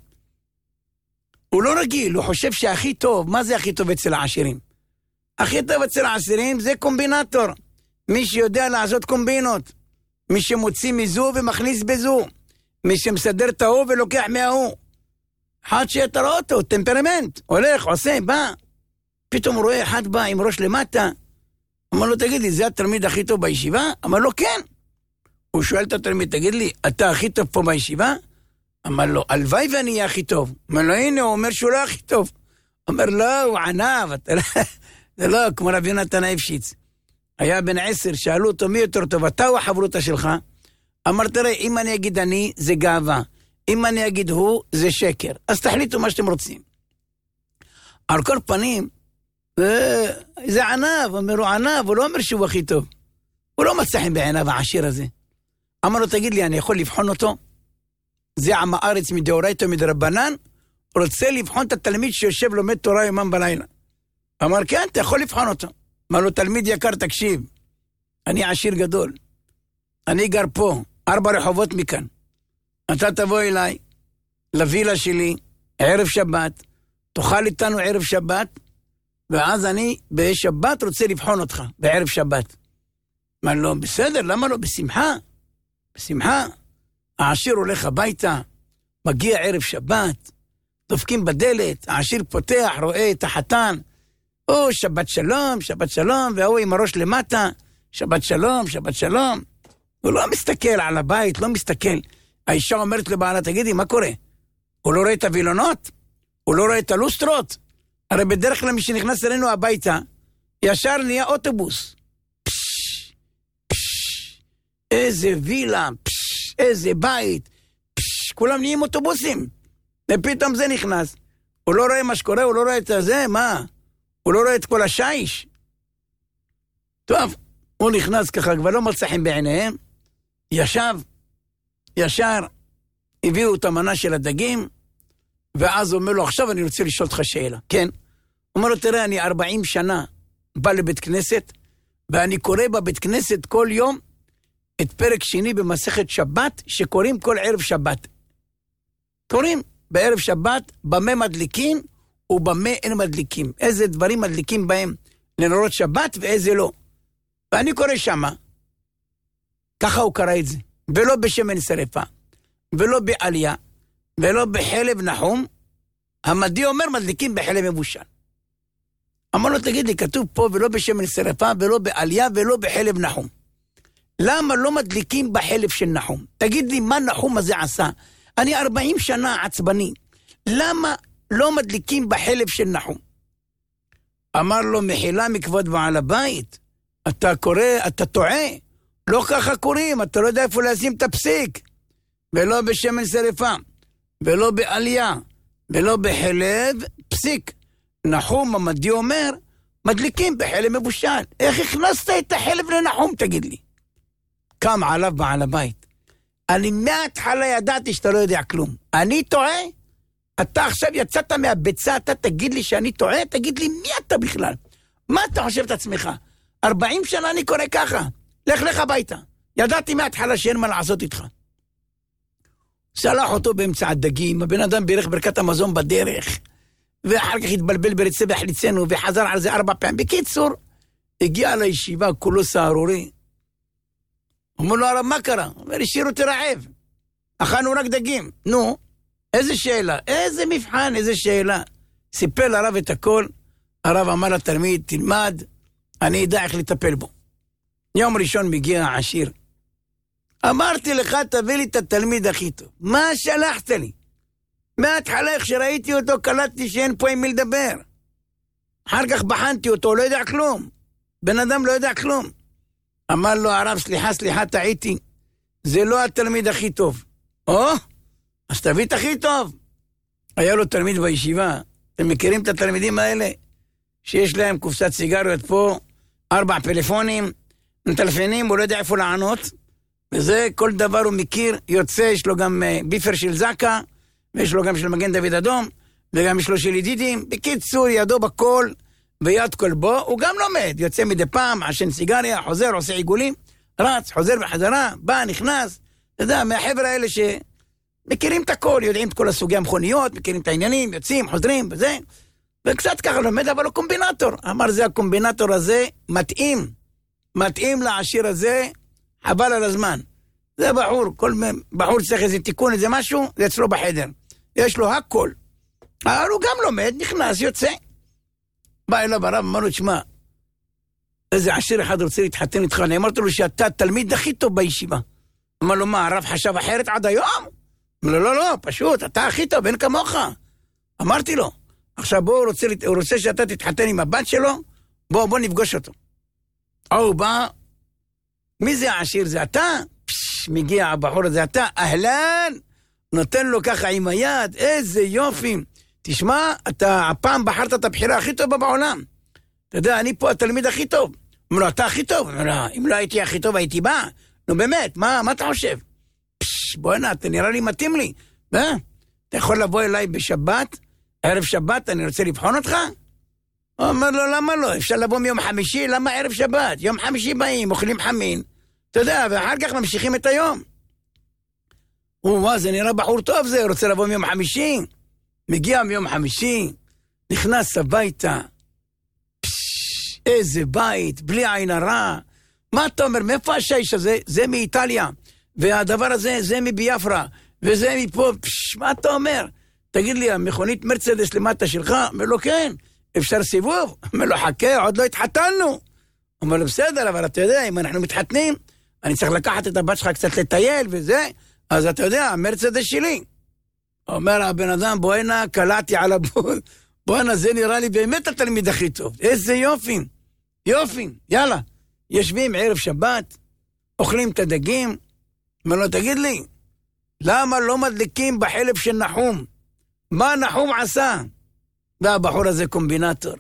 הוא לא רגיל, הוא חושב שהכי טוב, מה זה הכי טוב אצל העשירים? הכי טוב אצל העשירים זה קומבינטור. מי שיודע לעשות קומבינות. מי שמוציא מזו ומכניס בזו. מי שמסדר את ההוא ולוקח מההוא. אחד שאתה רואה אותו, טמפרמנט. הולך, עושה, בא. פתאום הוא רואה אחד בא עם ראש למטה. אמר לו, תגיד לי, זה התלמיד הכי טוב בישיבה? אמר לו, כן. הוא שואל את התלמיד, תגיד לי, אתה הכי טוב פה בישיבה? אמר לו, הלוואי ואני אהיה הכי טוב. אמר לו, הנה, הוא אומר שהוא לא הכי טוב. אמר, לא, הוא ענב. זה לא, כמו רבי יונתן אייבשיץ. היה בן עשר, שאלו אותו, מי יותר טוב, אתה או החברותה שלך? אמר, תראה, אם אני אגיד אני, זה גאווה. אם אני אגיד הוא, זה שקר. אז תחליטו מה שאתם רוצים. על כל פנים, זה ענב, אומר, הוא ענב, הוא לא אומר שהוא הכי טוב. הוא לא מצא חן בעיניו העשיר הזה. אמר לו, תגיד לי, אני יכול לבחון אותו? זה עם הארץ מדאורייתא ומדרבנן, רוצה לבחון את התלמיד שיושב לומד תורה יומם בלילה. אמר, כן, אתה יכול לבחון אותו. אמר לו, תלמיד יקר, תקשיב, אני עשיר גדול. אני גר פה, ארבע רחובות מכאן. אתה תבוא אליי, לווילה שלי, ערב שבת, תאכל איתנו ערב שבת, ואז אני בשבת רוצה לבחון אותך, בערב שבת. אמר לו, בסדר, למה לא? בשמחה. בשמחה. העשיר הולך הביתה, מגיע ערב שבת, דופקים בדלת, העשיר פותח, רואה את החתן, או שבת שלום, שבת שלום, והוא עם הראש למטה, שבת שלום, שבת שלום. הוא לא מסתכל על הבית, לא מסתכל. האישה אומרת לבעלה, תגידי, מה קורה? הוא לא רואה את הווילונות? הוא לא רואה את הלוסטרות? הרי בדרך כלל מי שנכנס אלינו הביתה, ישר נהיה אוטובוס. פש, פש, איזה וילה, פש, איזה בית, פש, כולם נהיים אוטובוסים. ופתאום זה נכנס. הוא לא רואה מה שקורה, הוא לא רואה את זה, מה? הוא לא רואה את כל השיש. טוב, הוא נכנס ככה, כבר לא מצחים בעיניהם, ישב, ישר, הביאו את המנה של הדגים, ואז הוא אומר לו, עכשיו אני רוצה לשאול אותך שאלה. כן? הוא אומר לו, תראה, אני ארבעים שנה בא לבית כנסת, ואני קורא בבית כנסת כל יום את פרק שני במסכת שבת, שקוראים כל ערב שבת. קוראים בערב שבת, במה מדליקים, ובמה אין מדליקים. איזה דברים מדליקים בהם לנרות שבת, ואיזה לא. ואני קורא שמה, ככה הוא קרא את זה, ולא בשמן שרפה, ולא בעליה, ולא בחלב נחום, המדי אומר מדליקים בחלב מבושל. אמר לו, תגיד לי, כתוב פה ולא בשמן שרפה, ולא בעליה, ולא בחלב נחום. למה לא מדליקים בחלב של נחום? תגיד לי, מה נחום הזה עשה? אני ארבעים שנה עצבני. למה לא מדליקים בחלב של נחום? אמר לו, מחילה מכבוד בעל הבית, אתה קורא, אתה טועה. לא ככה קוראים, אתה לא יודע איפה לשים את הפסיק. ולא בשמן שרפה, ולא בעליה, ולא בחלב, פסיק. נחום המדי אומר, מדליקים בחלב מבושל. איך הכנסת את החלב לנחום, תגיד לי? קם עליו בעל הבית. אני מההתחלה ידעתי שאתה לא יודע כלום. אני טועה? אתה עכשיו יצאת מהביצה, אתה תגיד לי שאני טועה? תגיד לי, מי אתה בכלל? מה אתה חושב את עצמך? ארבעים שנה אני קורא ככה. לך לך הביתה. ידעתי מההתחלה שאין מה לעשות איתך. סלח אותו באמצע הדגים, הבן אדם בירך ברכת המזון בדרך, ואחר כך התבלבל ברצה בחליצנו, וחזר על זה ארבע פעמים. בקיצור, הגיע לישיבה, כולו סערורי. אומר לו, הרב, מה קרה? אומר, השאירו אותי רעב. אכלנו רק דגים. נו, איזה שאלה, איזה מבחן, איזה שאלה. סיפר לרב את הכל, הרב אמר לתלמיד, תלמד, אני אדע איך לטפל בו. יום ראשון מגיע העשיר. אמרתי לך, תביא לי את התלמיד הכי טוב. מה שלחת לי? מההתחלה, איך שראיתי אותו, קלטתי שאין פה עם מי לדבר. אחר כך בחנתי אותו, לא יודע כלום. בן אדם לא יודע כלום. אמר לו הרב, סליחה, סליחה, טעיתי. זה לא התלמיד הכי טוב. או, אז תביא את הכי טוב. היה לו תלמיד בישיבה. אתם מכירים את התלמידים האלה? שיש להם קופסת סיגריות פה, ארבע פלאפונים, מטלפנים, הוא לא יודע איפה לענות, וזה כל דבר הוא מכיר, יוצא, יש לו גם ביפר של זקה, ויש לו גם של מגן דוד אדום, וגם יש לו של ידידים. בקיצור, ידו בכל, ויד כל בו, הוא גם לומד, יוצא מדי פעם, עשן סיגריה, חוזר, עושה עיגולים, רץ, חוזר בחזרה, בא, נכנס, אתה יודע, מהחבר'ה האלה שמכירים את הכל, יודעים את כל הסוגי המכוניות, מכירים את העניינים, יוצאים, חוזרים, וזה, וקצת ככה לומד, אבל הוא קומבינטור. אמר, זה הקומבינטור הזה מתאים, מתאים לעשיר הזה, חבל על הזמן. זה בחור, כל בחור צריך איזה תיקון, איזה משהו, זה אצלו בחדר. יש לו הכל. אבל הוא גם לומד, נכנס, יוצא. בא אליו הרב, אמר לו, תשמע, איזה עשיר אחד רוצה להתחתן איתך, אני אמרתי לו שאתה תלמיד הכי טוב בישיבה. אמר לו, מה, הרב חשב אחרת עד היום? אמר לו, לא, לא, פשוט, אתה הכי טוב, אין כמוך. אמרתי לו, עכשיו בוא, הוא רוצה, הוא רוצה שאתה תתחתן עם הבת שלו, בוא, בוא נפגוש אותו. הוא בא, מי זה העשיר? זה אתה? פש, מגיע הבחור הזה, אתה, אהלן, נותן לו ככה עם היד, איזה יופי. תשמע, אתה הפעם בחרת את הבחירה הכי טובה בעולם. אתה יודע, אני פה התלמיד הכי טוב. אומר לו, אתה הכי טוב? אומר לו, אם לא הייתי הכי טוב, הייתי בא. נו באמת, מה, מה אתה חושב? פש, בוא הנה, אתה נראה לי מתאים לי. מה? אתה יכול לבוא אליי בשבת, ערב שבת, אני רוצה לבחון אותך? הוא אומר לו, למה לא? אפשר לבוא מיום חמישי, למה ערב שבת? יום חמישי באים, אוכלים חמין, אתה יודע, ואחר כך ממשיכים את היום. הוא, מה, זה נראה בחור טוב זה, רוצה לבוא מיום חמישי? מגיע מיום חמישי, נכנס הביתה, פש, איזה בית, בלי עין הרע. מה אתה אומר, מאיפה השייש הזה? זה מאיטליה, והדבר הזה, זה מביאפרה, וזה מפה, פש, מה אתה אומר? תגיד לי, המכונית מרצדס למטה שלך? אומר לו, כן. אפשר סיבוב? אומר לו, חכה, עוד לא התחתנו. אומר לו, בסדר, אבל אתה יודע, אם אנחנו מתחתנים, אני צריך לקחת את הבת שלך קצת לטייל וזה, אז אתה יודע, המרצדס שלי. אומר הבן אדם, בוא הנה, קלעתי על הבול, בוא הנה, זה נראה לי באמת התלמיד הכי טוב. איזה יופי, יופי, יאללה. יושבים ערב שבת, אוכלים את הדגים, אומר לו, תגיד לי, למה לא מדליקים בחלב של נחום? מה נחום עשה? והבחור הזה קומבינטור.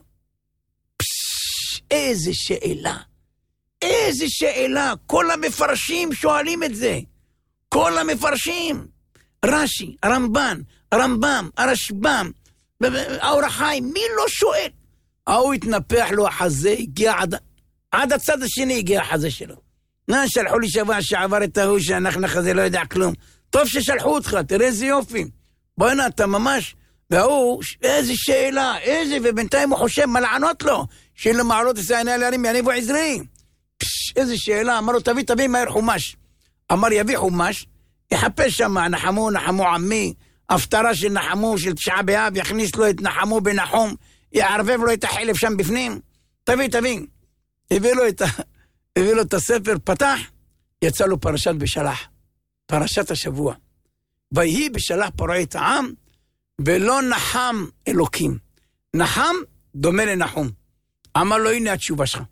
פש, איזה שאלה. איזה שאלה. כל המפרשים שואלים את זה. כל המפרשים. רש"י, הרמב"ן, הרמב"ם, הרשב"ם, האור החיים, מי לא שואל? ההוא התנפח לו החזה, הגיע עד, עד הצד השני הגיע החזה שלו. נא, שלחו לי שבוע שעבר את ההוא שהנחנך הזה לא יודע כלום. טוב ששלחו אותך, תראה איזה יופי. בוא הנה, אתה ממש... והוא, איזה שאלה, איזה, ובינתיים הוא חושב מה לענות לו, שאין לו מעלות עשה עיני להרים יניבו עזרי. פש, איזה שאלה, אמר לו, תביא, תביא מהר חומש. אמר, יביא חומש, יחפש שם, נחמו, נחמו עמי, הפטרה של נחמו, של תשעה באב, יכניס לו את נחמו בנחום, יערבב לו את החלב שם בפנים, תביא, תביא. הביא לו את, הביא לו את הספר, פתח, יצא לו פרשת בשלח, פרשת השבוע. ויהי בשלח פרעה את העם, ולא נחם אלוקים. נחם דומה לנחום. אמר לו, הנה התשובה שלך.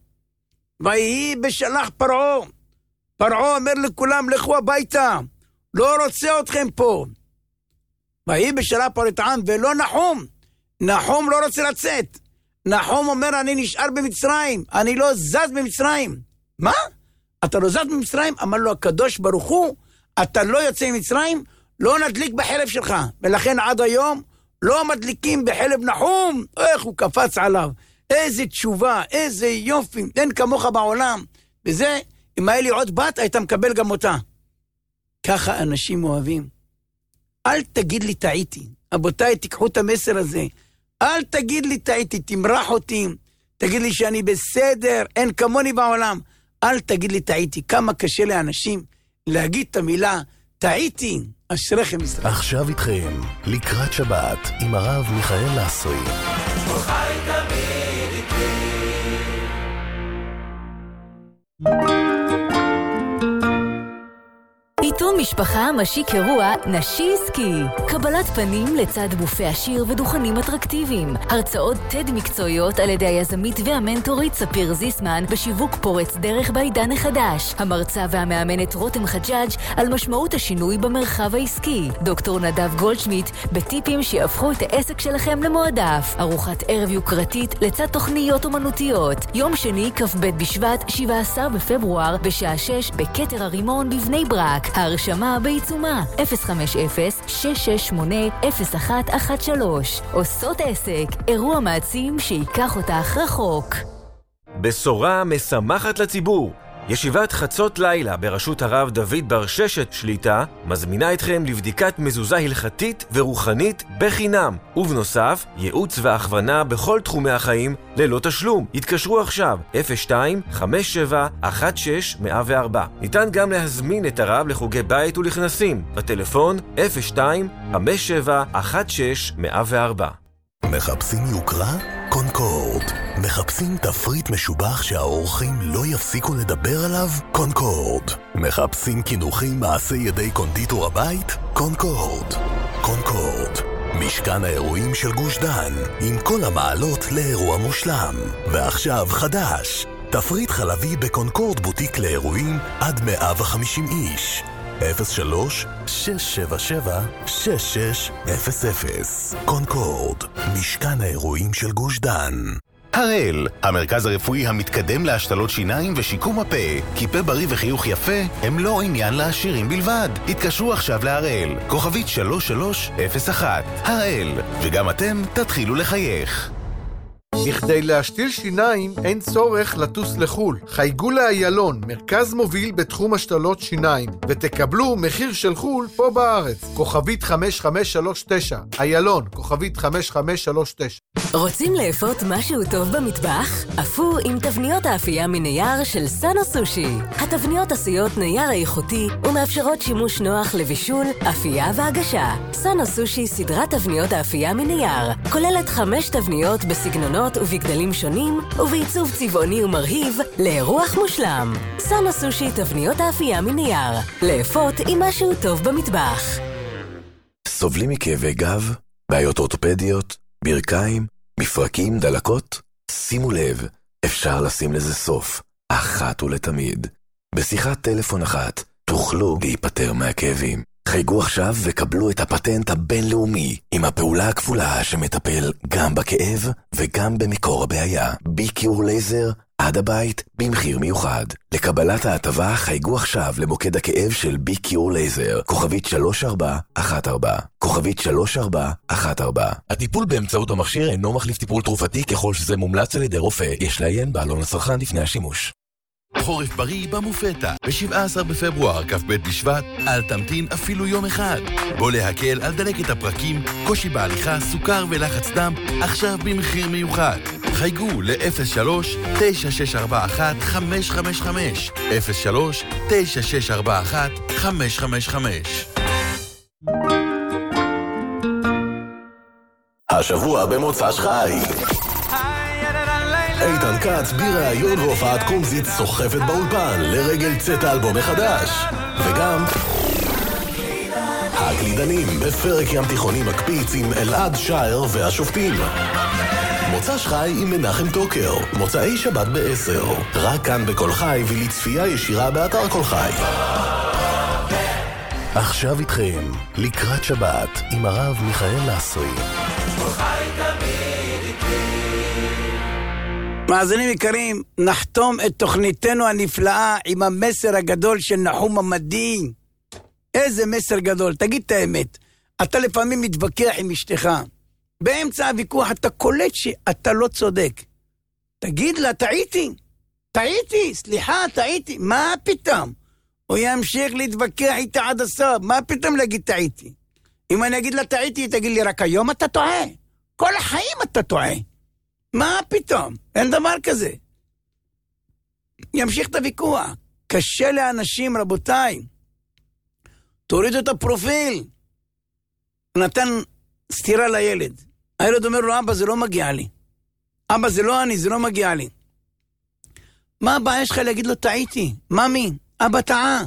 ויהי בשלח פרעה. פרעה אומר לכולם, לכו הביתה. לא רוצה אתכם פה. ויהי בשלח פרעה את העם, ולא נחום. נחום לא רוצה לצאת. נחום אומר, אני נשאר במצרים. אני לא זז במצרים. מה? אתה לא זז במצרים? אמר לו, הקדוש ברוך הוא, אתה לא יוצא ממצרים, לא נדליק בחלב שלך, ולכן עד היום לא מדליקים בחלב נחום. איך הוא קפץ עליו, איזה תשובה, איזה יופי, אין כמוך בעולם. וזה, אם היה לי עוד בת, היית מקבל גם אותה. ככה אנשים אוהבים. אל תגיד לי טעיתי, אבותיי תיקחו את המסר הזה, אל תגיד לי טעיתי, תמרח אותי, תגיד לי שאני בסדר, אין כמוני בעולם, אל תגיד לי טעיתי. כמה קשה לאנשים להגיד את המילה טעיתי. אשריכם ישראל. עכשיו איתכם, לקראת שבת, עם הרב מיכאל לסוי. חי תמיד איתי. עיתון משפחה משיק אירוע נשי עסקי. קבלת פנים לצד בופה עשיר ודוכנים אטרקטיביים. הרצאות טד מקצועיות על ידי היזמית והמנטורית ספיר זיסמן בשיווק פורץ דרך בעידן החדש. המרצה והמאמנת רותם חג'אג' על משמעות השינוי במרחב העסקי. דוקטור נדב גולדשמיט בטיפים שיהפכו את העסק שלכם למועדף. ארוחת ערב יוקרתית לצד תוכניות אומנותיות. יום שני כ"ב בשבט שבעה עשר בפברואר בשעה שש בכתר הרימון בבני ברק. ההרשמה בעיצומה אפס חמש אפס שש שש שמונה אפס אחת אחת שלוש. עושות עסק, אירוע מעצים שיקח אותך רחוק. בשורה משמחת לציבור. ישיבת חצות לילה בראשות הרב דוד בר ששת שליטה מזמינה אתכם לבדיקת מזוזה הלכתית ורוחנית בחינם, ובנוסף ייעוץ והכוונה בכל תחומי החיים ללא תשלום. התקשרו עכשיו אפס שתיים חמש שבע אחת שש אפס ארבע. ניתן גם להזמין את הרב לחוגי בית ולכנסים בטלפון אפס שתיים חמש שבע אחת שש אפס ארבע. מחפשים יוקרה? קונקורד. מחפשים תפריט משובח שהאורחים לא יפסיקו לדבר עליו? קונקורד. מחפשים כינוחים מעשי ידי קונדיטור הבית? קונקורד. קונקורד. משכן האירועים של גוש דן, עם כל המעלות לאירוע מושלם. ועכשיו חדש, תפריט חלבי בקונקורד בוטיק לאירועים עד מאה וחמישים איש. אפס שלוש שש שבע שבע שש שש אפס אפס. קונקורד, משכן האירועים של גוש דן. הראל, המרכז הרפואי המתקדם להשתלות שיניים ושיקום הפה. כי פה בריא וחיוך יפה הם לא עניין לעשירים בלבד. התקשרו עכשיו להראל, כוכבית שלוש שלוש אפס אחת. הראל, וגם אתם תתחילו לחייך. בכדי להשתיל שיניים אין צורך לטוס לחול. חייגו לאיילון, מרכז מוביל בתחום השתלות שיניים, ותקבלו מחיר של חול פה בארץ. כוכבית חמש חמש שלוש תשע. איילון, כוכבית חמש חמש שלוש תשע. רוצים לאפות משהו טוב במטבח? אפו עם תבניות האפייה מנייר של סאנו סושי. התבניות עשויות נייר איכותי ומאפשרות שימוש נוח לבישול, אפייה והגשה. סאנו סושי סדרת תבניות האפייה מנייר כוללת חמש תבניות בסגנונות ובגדלים שונים ובעיצוב צבעוני ומרהיב לאירוח מושלם. סאנו סושי תבניות האפייה מנייר. לאפות עם משהו טוב במטבח. סובלים מכאבי גב, בעיות אורתופדיות, ברכיים, מפרקים, דלקות? שימו לב, אפשר לשים לזה סוף, אחת ולתמיד. בשיחת טלפון אחת תוכלו להיפטר מהכאבים. חייגו עכשיו וקבלו את הפטנט הבינלאומי עם הפעולה הכפולה שמטפל גם בכאב וגם במקור הבעיה. ביקיור לייזר עד הבית במחיר מיוחד. לקבלת ההטבה חייגו עכשיו למוקד הכאב של ביקיור לייזר, כוכבית שלוש ארבע אחת ארבע, כוכבית שלוש ארבע אחת ארבע. הטיפול באמצעות המכשיר אינו מחליף טיפול תרופתי ככל שזה מומלץ על ידי רופא. יש לעיין בעלון לצרכן לפני השימוש. חורף בריא במופטה, ב-שבעה עשר בפברואר, כ"ב בשבט, אל תמתין אפילו יום אחד. בוא להקל על דלקת הפרקים, קושי בהליכה, סוכר ולחץ דם, עכשיו במחיר מיוחד. חייגו ל-אפס שלוש תשע שש ארבע אחת חמש חמש חמש, אפס שלוש תשע שש ארבע אחת חמש חמש חמש. השבוע במוצ"ש חי איתן כץ בראיון והופעת קומזית סוחפת באולפן לרגל צאת האלבום החדש, וגם הקלידנים בפרק ים תיכוני מקפיץ עם אלעד שייר והשופטים. מוצ"ש חי עם מנחם טוקר, מוצאי שבת בעשר, רק כאן בכל חי ולצפייה ישירה באתר כל חי. עכשיו איתכם לקראת שבת עם הרב מיכאל לסרי. מאזינים יקרים, נחתום את תוכניתנו הנפלאה עם המסר הגדול של נחום עמדי. איזה מסר גדול, תגיד את האמת. אתה לפעמים מתווכח עם אשתך. באמצע הוויכוח אתה קולט שאתה לא צודק. תגיד לה, טעיתי. טעיתי, סליחה, טעיתי. מה פתאום? הוא ימשיך להתווכח איתה עד הסוף. מה פתאום להגיד טעיתי? אם אני אגיד לה טעיתי, תגיד לי, רק היום אתה טועה. כל החיים אתה טועה. מה פתאום? אין דבר כזה. ימשיך את הוויכוח. קשה לאנשים, רבותיי. תורידו את הפרופיל. נתן סתירה לילד. הילד אומר לו, אבא, זה לא מגיע לי. אבא, זה לא אני, זה לא מגיע לי. מה הבעיה שלך להגיד לו, טעיתי? ממי, אבא טעה.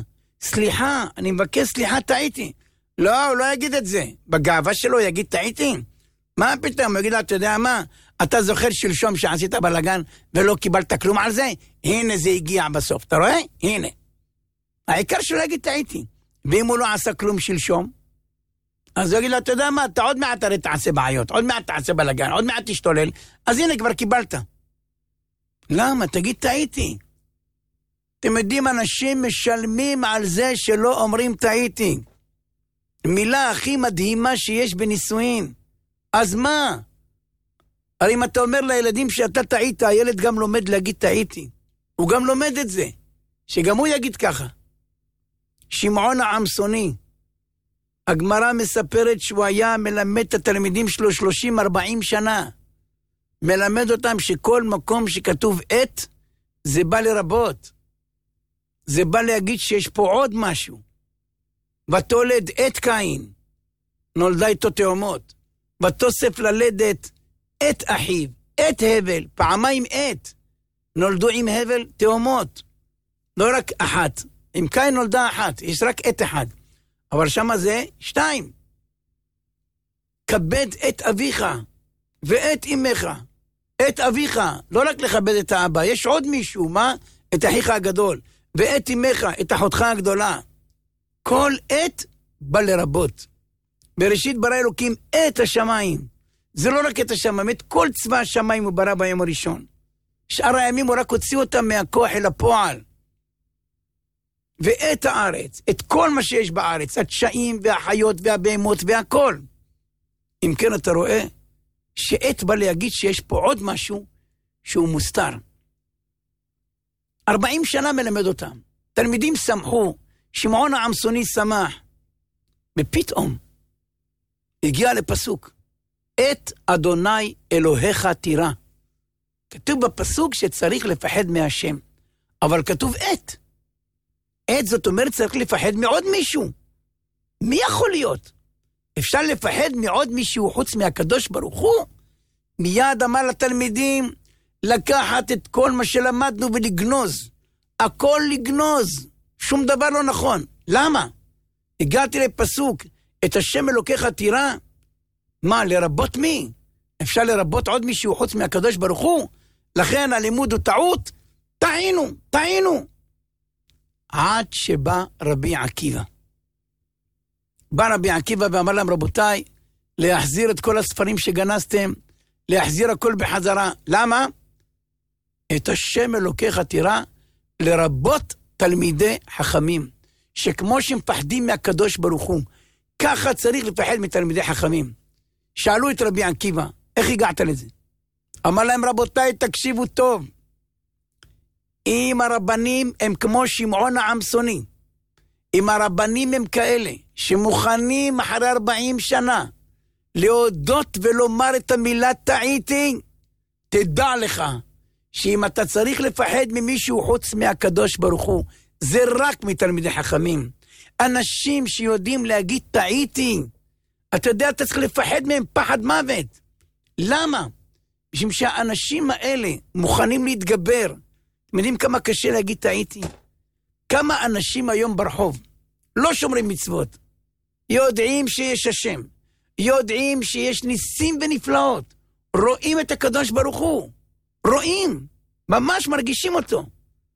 סליחה, אני מבקש סליחה, טעיתי. לא, הוא לא יגיד את זה. בגאווה שלו יגיד טעיתי. מה פתאום? הוא יגיד לה, אתה יודע מה? אתה זוכר שלשום שעשית בלגן ולא קיבלת כלום על זה? הנה זה הגיע בסוף, אתה רואה? הנה. העיקר שלו יגיד טעיתי. ואם הוא לא עשה כלום שלשום, אז הוא יגיד לה, אתה יודע מה? אתה עוד מעט הרי תעשה בעיות, עוד מעט תעשה בלגן, עוד מעט תשתולל, אז הנה כבר קיבלת. למה? תגיד טעיתי. אתם יודעים, אנשים משלמים על זה שלא אומרים טעיתי. מילה הכי מדהימה שיש בנישואין. אז מה? הרי אם אתה אומר לילדים שאתה טעית, הילד גם לומד להגיד טעיתי. הוא גם לומד את זה. שגם הוא יגיד ככה. שמעון העמסוני, הגמרא מספרת שהוא היה מלמד את התלמידים שלו שלושים ארבעים שנה. מלמד אותם שכל מקום שכתוב את, זה בא לרבות. זה בא להגיד שיש פה עוד משהו. ותולד את קין, נולדה איתו תאומות. ותוסף ללדת את אחיו, את הבל, פעמיים את. נולדו עם הבל תאומות. לא רק אחת. עם קין נולדה אחת, יש רק את אחד. אבל שמה זה שתיים. כבד את אביך ואת אמך. את אביך, לא רק לכבד את האבא, יש עוד מישהו, מה? את אחיך הגדול. ואת אמך, את אחותך הגדולה. כל את בא לרבות. בראשית ברא אלוקים את השמיים. זה לא רק את השמיים, את כל צבא השמיים הוא ברא ביום הראשון. שאר הימים הוא רק הוציא אותם מהכוח אל הפועל. ואת הארץ, את כל מה שיש בארץ, התשעים והחיות והבהמות והכל. אם כן אתה רואה שאת בא להגיד שיש פה עוד משהו שהוא מוסתר. ארבעים שנה מלמד אותם. תלמידים שמחו, שמעון העמסוני שמח. ופתאום הגיע לפסוק, את אדוני אלוהיך תירא. כתוב בפסוק שצריך לפחד מהשם, אבל כתוב את. את זאת אומרת צריך לפחד מעוד מישהו. מי יכול להיות? אפשר לפחד מעוד מישהו חוץ מהקדוש ברוך הוא? מיד אמר לתלמידים לקחת את כל מה שלמדנו ולגנוז. הכל לגנוז. שום דבר לא נכון. למה? הגעתי לפסוק, את השם אלוקיך תירא. מה, לרבות מי? אפשר לרבות עוד מישהו חוץ מהקדוש ברוך הוא? לכן הלימוד הוא טעות. טעינו, טעינו. עד שבא רבי עקיבא. בא רבי עקיבא ואמר להם, רבותיי, להחזיר את כל הספרים שגנזתם, להחזיר הכל בחזרה. למה? את השם אלוקיך תירא, לרבות תלמידי חכמים, שכמו שמפחדים מהקדוש ברוך הוא, ככה צריך לפחד מתלמידי חכמים. שאלו את רבי עקיבא, איך הגעת לזה? אמר להם, רבותיי, תקשיבו טוב. אם הרבנים הם כמו שמעון העמסוני, אם הרבנים הם כאלה שמוכנים אחרי ארבעים שנה להודות ולומר את המילה טעיתי, תדע לך שאם אתה צריך לפחד ממישהו חוץ מהקדוש ברוך הוא, זה רק מתלמידי חכמים. אנשים שיודעים להגיד טעיתי, אתה יודע, אתה צריך לפחד מהם פחד מוות. למה? משום שהאנשים האלה מוכנים להתגבר. אתם יודעים כמה קשה להגיד טעיתי? כמה אנשים היום ברחוב לא שומרים מצוות, יודעים שיש השם, יודעים שיש ניסים ונפלאות, רואים את הקדוש ברוך הוא, רואים, ממש מרגישים אותו,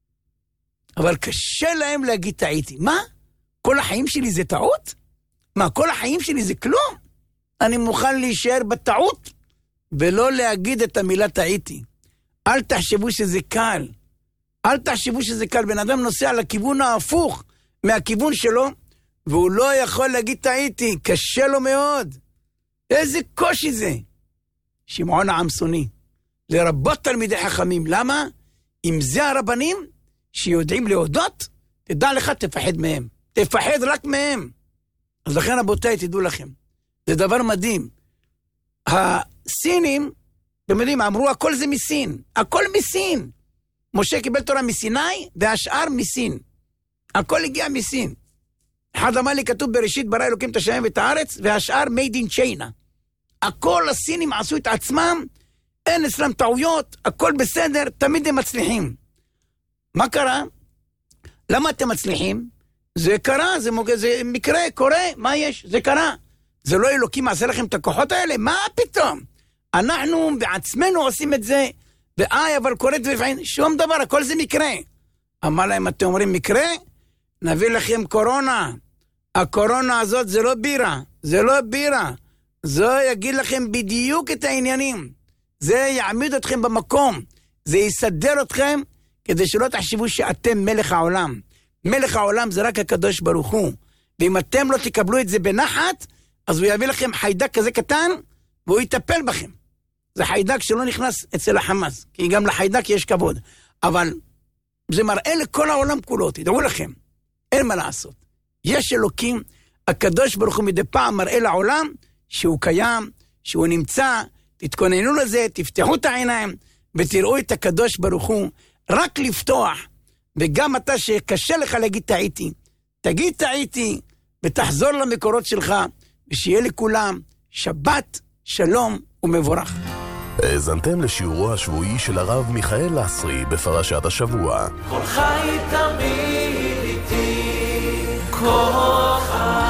אבל קשה להם להגיד טעיתי. מה? כל החיים שלי זה טעות? מה, כל החיים שלי זה כלום? אני מוכן להישאר בטעות ולא להגיד את המילה טעיתי. אל תחשבו שזה קל. אל תחשבו שזה קל. בן אדם נוסע לכיוון ההפוך מהכיוון שלו, והוא לא יכול להגיד טעיתי. קשה לו מאוד. איזה קושי זה. שמעון העמסוני. לרבות תלמידי חכמים. למה? אם זה הרבנים שיודעים להודות, תדע לך, תפחד מהם. תפחד רק מהם. אז לכן רבותיי, תדעו לכם. זה דבר מדהים. הסינים, אתם יודעים, אמרו, הכל זה מסין. הכל מסין. משה קיבל תורה מסיני, והשאר מסין. הכל הגיע מסין. אחד אמר לי, כתוב בראשית ברא אלוקים את השמיים ואת הארץ, והשאר made in China. הכל הסינים עשו את עצמם, אין אצלם טעויות, הכל בסדר, תמיד הם מצליחים. מה קרה? למה אתם מצליחים? זה קרה, זה, מוג... זה מקרה, קורה, מה יש? זה קרה. זה לא אלוקים עשה לכם את הכוחות האלה? מה פתאום? אנחנו בעצמנו עושים את זה, ואי, אבל קורה דברים, שום דבר, הכל זה מקרה. אמר להם, אתם אומרים מקרה? נביא לכם קורונה. הקורונה הזאת זה לא בירה, זה לא בירה. זה יגיד לכם בדיוק את העניינים. זה יעמיד אתכם במקום. זה יסדר אתכם כדי שלא תחשבו שאתם מלך העולם. מלך העולם זה רק הקדוש ברוך הוא. ואם אתם לא תקבלו את זה בנחת, אז הוא יביא לכם חיידק כזה קטן, והוא יטפל בכם. זה חיידק שלא נכנס אצל החמאס, כי גם לחיידק יש כבוד. אבל זה מראה לכל העולם כולו, תדעו לכם, אין מה לעשות. יש אלוקים, הקדוש ברוך הוא מדי פעם מראה לעולם שהוא קיים, שהוא נמצא, תתכוננו לזה, תפתחו את העיניים, ותראו את הקדוש ברוך הוא, רק לפתוח, וגם אתה שקשה לך להגיד טעיתי, תגיד טעיתי, ותחזור למקורות שלך, ושיהיה לכולם שבת, שלום ומבורך. האזנתם לשיעורו השבועי של הרב מיכאל לסרי בפרשת השבוע. כל חי תמיד איתי, כל חי.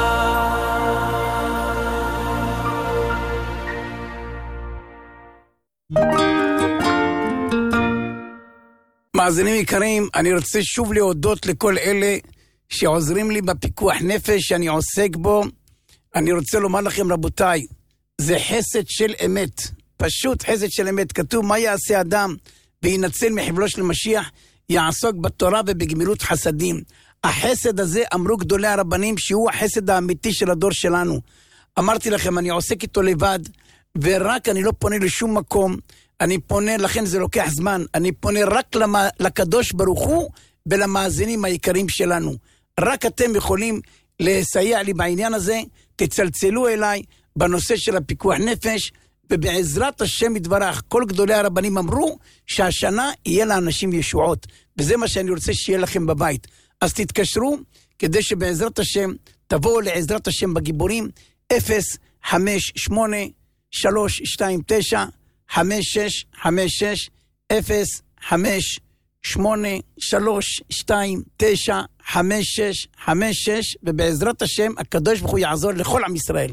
מאזינים יקרים, אני רוצה שוב להודות לכל אלה שעוזרים לי בפיקוח נפש שאני עוסק בו. אני רוצה לומר לכם רבותיי, זה חסד של אמת, פשוט חסד של אמת. כתוב מה יעשה אדם וינצל מחבלו של משיח, יעסוק בתורה ובגמילות חסדים. החסד הזה אמרו גדולי הרבנים שהוא החסד האמיתי של הדור שלנו. אמרתי לכם, אני עוסק איתו לבד, ורק אני לא פונה לשום מקום, אני פונה, לכן זה לוקח זמן, אני פונה רק למה, לקדוש ברוך הוא ולמאזינים העיקריים שלנו. רק אתם יכולים לסייע לי בעניין הזה, תצלצלו אליי בנושא של הפיקוח נפש, ובעזרת השם יתברך, כל גדולי הרבנים אמרו שהשנה יהיה לאנשים ישועות, וזה מה שאני רוצה שיהיה לכם בבית. אז תתקשרו, כדי שבעזרת השם תבואו לעזרת השם בגיבורים, אפס חמש שמונה שלוש שתיים תשע חמש שש חמש שש, אפס חמש שמונה שלוש שתיים תשע חמש שש חמש שש, ובעזרת השם הקדוש ברוך הוא יעזור לכל עם ישראל.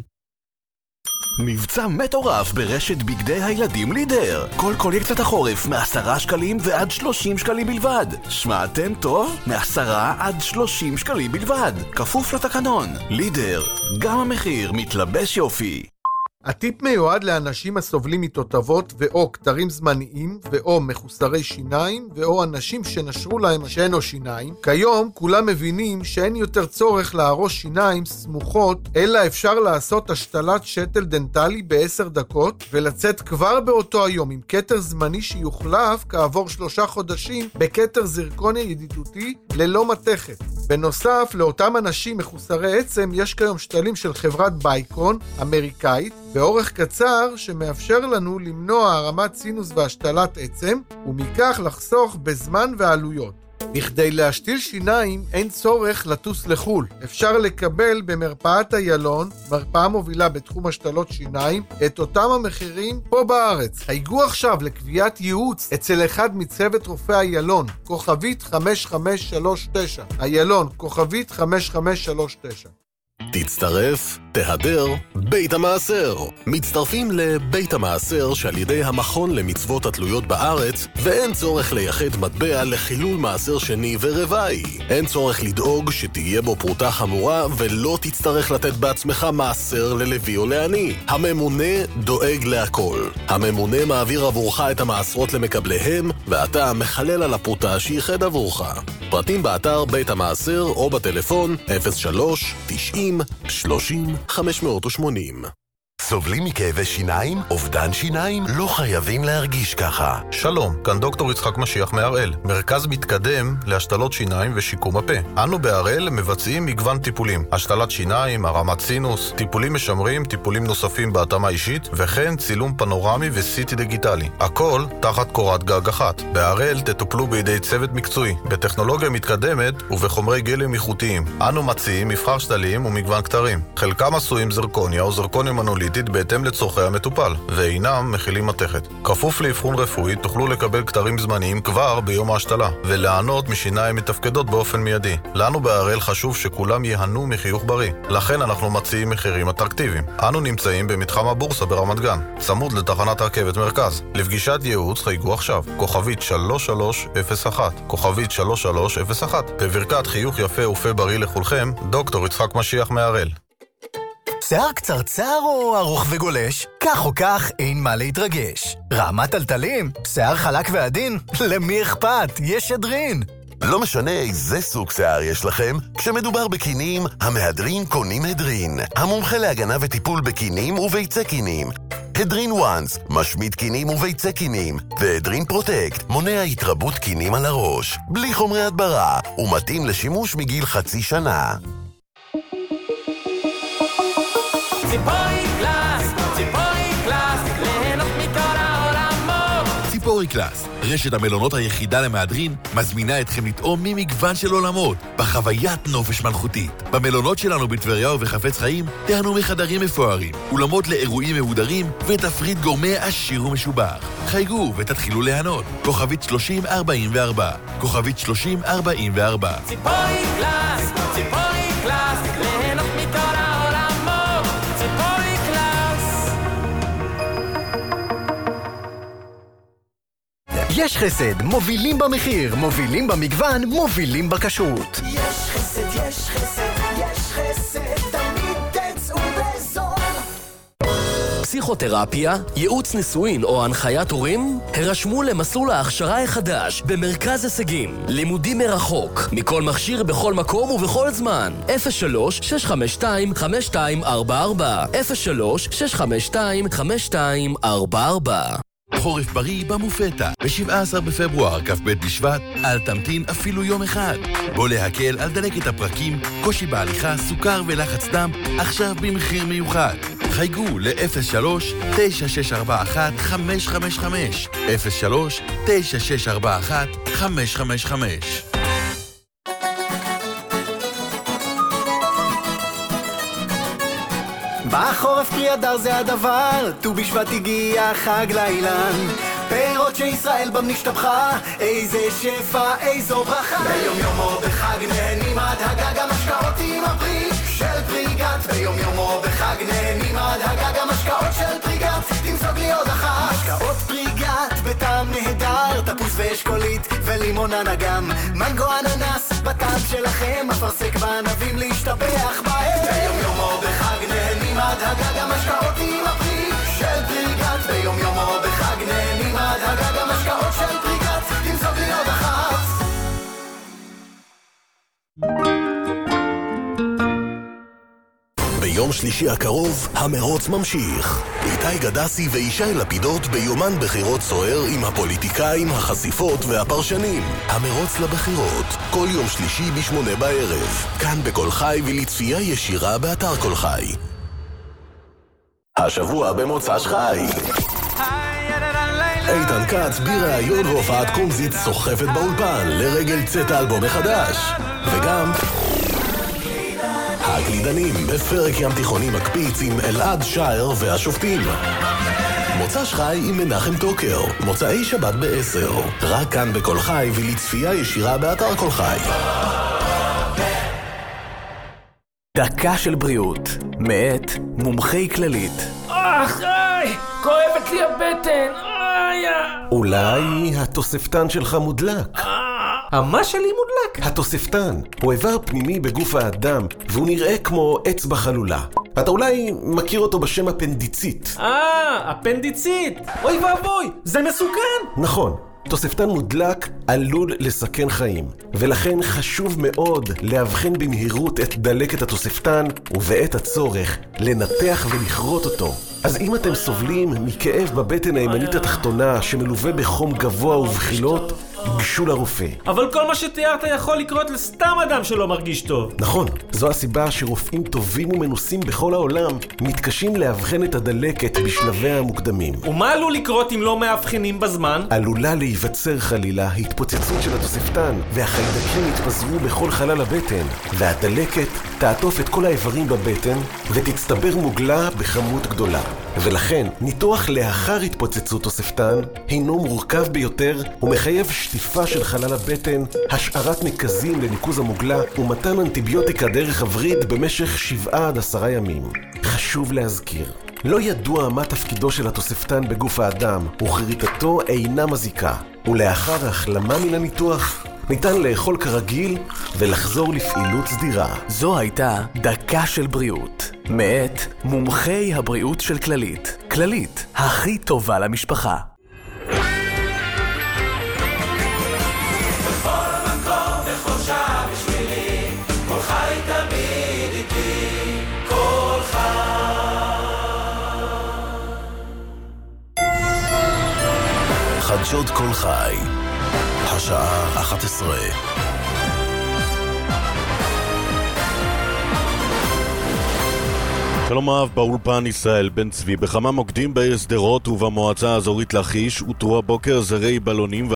מבצע מטורף ברשת בגדי הילדים לידר. כל קולקציית החורף מעשרה שקלים ועד שלושים שקלים בלבד. שמעתם טוב? מעשרה עד שלושים שקלים בלבד. כפוף לתקנון. לידר, גם המחיר מתלבש יופי. הטיפ מיועד לאנשים הסובלים מתותבות ואו כתרים זמניים ואו מחוסרי שיניים ואו אנשים שנשרו להם שאין או שיניים. כיום כולם מבינים שאין יותר צורך להרוש שיניים סמוכות, אלא אפשר לעשות השתלת שתל דנטלי בעשר דקות ולצאת כבר באותו היום עם כתר זמני שיוחלף כעבור שלושה חודשים בכתר זרקוני ידידותי ללא מתכת. בנוסף לאותם אנשים מחוסרי עצם יש כיום שתלים של חברת בייקון אמריקאית באורך קצר שמאפשר לנו למנוע הרמת סינוס והשתלת עצם, ומכך לחסוך בזמן ועלויות. בכדי להשתיל שיניים אין צורך לטוס לחול. אפשר לקבל במרפאת איילון, מרפאה מובילה בתחום השתלות שיניים, את אותם המחירים פה בארץ. היגעו עכשיו לקביעת ייעוץ אצל אחד מצוות רופאי איילון, כוכבית חמש חמש שלוש תשע. איילון, כוכבית חמש חמש שלוש תשע. תצטרף, תהדר, בית המעשר. מצטרפים לבית המעשר שעל ידי המכון למצוות התלויות בארץ, ואין צורך לייחד מטבע לחילול מעשר שני ורבעי. אין צורך לדאוג שתהיה בו פרוטה חמורה ולא תצטרך לתת בעצמך מעשר ללוי או לעני. הממונה דואג להכל. הממונה מעביר עבורך את המעשרות למקבליהם, ואתה מחלל על הפרוטה שייחד עבורך. פרטים באתר בית המעשר או בטלפון אפס שלוש תשעים שלושים חמש מאות ושמונים. סובלים מכאבי שיניים? אובדן שיניים? לא חייבים להרגיש ככה. שלום, כאן דוקטור יצחק משיח מהראל, מרכז מתקדם להשתלות שיניים ושיקום הפה. אנו בהראל מבצעים מגוון טיפולים, השתלת שיניים, הרמת סינוס, טיפולים משמרים, טיפולים נוספים בהתאמה אישית, וכן צילום פנורמי וסיטי דיגיטלי. הכל תחת קורת גג אחת. בהראל תטופלו בידי צוות מקצועי, בטכנולוגיה מתקדמת ובחומרי גלם איכותיים. אנו מציעים מבחר שתלים ומגוון כתרים. חלקם עשויים זרקוניה או זרקוניה מנוליטית מלאכותית בהתאם לצורכי המטופל, ואינם מכילים מתכת. כפוף לאבחון רפואי תוכלו לקבל כתרים זמניים כבר ביום ההשתלה, ולענות משיניים מתפקדות באופן מיידי. לנו בהראל חשוב שכולם יהנו מחיוך בריא, לכן אנחנו מציעים מחירים אטרקטיביים. אנו נמצאים במתחם הבורסה ברמת גן, צמוד לתחנת הרכבת מרכז. לפגישת ייעוץ חייגו עכשיו, כוכבית שלוש שלוש אפס אחת, כוכבית שלוש שלוש אפס אחת. בברכת חיוך יפה ופה בריא לכולכם, דוקטור יצחק משיח מהראל. שיער קצרצר או ארוך וגולש? כך או כך אין מה להתרגש. רעמת טלטלים? שיער חלק ועדין? למי אכפת? יש אדרין. לא משנה איזה סוג שיער יש לכם, כשמדובר בקינים, המהדרין קונים הדרין. המומחה להגנה וטיפול בקינים וביצי קינים. הדרין וואנס, משמיד קינים וביצי קינים. והדרין פרוטקט, מונע התרבות קינים על הראש. בלי חומרי הדברה, ומתאים לשימוש מגיל חצי שנה. ציפורי קלאס, ציפורי קלאס, ליהנות מכל העולמות. ציפורי קלאס, רשת המלונות היחידה למהדרין, מזמינה אתכם לטעום ממגוון של עולמות, בחוויית נופש מלכותית. במלונות שלנו בטבריה ובחפץ חיים, תהנו מחדרים מפוארים, אולמות לאירועים מהודרים, ותפריט גורמי עשיר ומשובח. חייגו ותתחילו ליהנות. כוכבית שלושים ארבעים וארבע, כוכבית שלושים ארבעים וארבע. ציפורי קלאס, ציפורי קלאס, ליהנות מכל העולמות. ציפורי קלאס. יש חסד, מובילים במחיר, מובילים במגוון, מובילים בכשרות. יש חסד, יש חסד, יש חסד, תמיד תצאו בזול. פסיכותרפיה, ייעוץ נישואין או הנחיית הורים? הרשמו למסלול ההכשרה החדש במרכז הישגים. לימודים מרחוק, מכל מכשיר בכל מקום ובכל זמן. אפס שלוש שש חמש שתיים חמש שתיים ארבע ארבע, אפס שלוש שש חמש שתיים חמש שתיים ארבע ארבע. חורף בריא במופתה, ב-שבעה עשר בפברואר, כ"ב בשבט, אל תמתין אפילו יום אחד. בוא להקל על דלקת הפרקים, קושי בהליכה, סוכר ולחץ דם, עכשיו במחיר מיוחד. חייגו ל-אפס שלוש תשע שש ארבע אחת חמש חמש חמש, אפס שלוש תשע שש ארבע אחת חמש חמש חמש. בחורף קרי אדר זה הדבר, ט"ו בשבט הגיע חג לאילן. פירות שישראל בם נשתבחה, איזה שפע, איזו ברכה. ביום יומו בחג נהנים עד הגג, המשקאות עם הפרי של פריגת. ביום יומו בחג נהנים עד הגג, המשקאות של פריגת. תמזוג לי עוד אחת. משקאות פריגת בטעם נהדר, תפוס ואשכולית ולימונן אגם. מנגו אננס בטעם שלכם, אפרסק בענבים להשתבח בהם. ביום יומו בחג נהנים עד הגג, המשקאות עם הפרי של פריגת. ביום יומו בחג נהנים עד הגג, המשקאות של פריגת. תמזוג לי עוד אחת. ביום שלישי הקרוב, המרוץ ממשיך. איתי גדסי וישי לפידות ביומן בחירות סוער עם הפוליטיקאים, החשיפות והפרשנים. המרוץ לבחירות, כל יום שלישי בשמונה בערב. כאן בכל חי ולצפייה ישירה באתר כל חי. השבוע במוצ"ש חי. איתן כץ בראיון והופעת קומזית סוחפת באולפן לרגל צאת האלבום החדש. וגם הקלידנים בפרק ים תיכוני מקפיץ עם אלעד שייר והשופטים. מוצ"ש חי עם מנחם טוקר, מוצאי שבת בעשר, רק כאן בכל חי ולצפייה ישירה באתר כל חי. דקה של בריאות, מאת מומחי כללית. אך, איי, כואבת לי הבטן, איי. אולי התוספתן שלך מודלק. מה שלי מודלק? התוספתן הוא איבר פנימי בגוף האדם, והוא נראה כמו אצבע חלולה. אתה אולי מכיר אותו בשם אפנדיצית. אה, אפנדיצית. אוי ואבוי, זה מסוכן. נכון. תוספתן מודלק עלול לסכן חיים, ולכן חשוב מאוד להבחן במהירות את דלקת התוספתן, ובעת הצורך לנתח ולכרות אותו. אז אם אתם סובלים מכאב בבטן הימנית התחתונה שמלווה בחום גבוה ובחילות, גשו לרופא. אבל כל מה שתיארת יכול לקרות לסתם אדם שלא מרגיש טוב. נכון, זו הסיבה שרופאים טובים ומנוסים בכל העולם מתקשים להבחן את הדלקת בשלביה המוקדמים. ומה עלול לקרות אם לא מאבחנים בזמן? עלולה להיווצר חלילה התפוצצות של התוספתן, והחיידקים יתפזרו בכל חלל הבטן, והדלקת תעטוף את כל האיברים בבטן ותצטבר מוגלה בכמות גדולה. ולכן, ניתוח לאחר התפוצצות תוספתן הינו מורכב ביותר ומחייב שטיפה של חלל הבטן, השארת נקזים לניקוז המוגלה ומתן אנטיביוטיקה דרך הווריד במשך שבעה עד עשרה ימים. חשוב להזכיר, לא ידוע מה תפקידו של התוספתן בגוף האדם, וכריתתו אינה מזיקה, ולאחר ההחלמה מן הניתוח ניתן לאכול כרגיל ולחזור לפעילות סדירה. זו הייתה דקה של בריאות, מאת מומחי הבריאות של כללית. כללית, הכי טובה למשפחה. חדשות כל חי, השעה אחת עשרה. שלום רב, באולפן ישראל בן צבי. בכמה מוקדים בעיר שדרות ובמועצה האזורית לכיש הותרו הבוקר זרי בלונים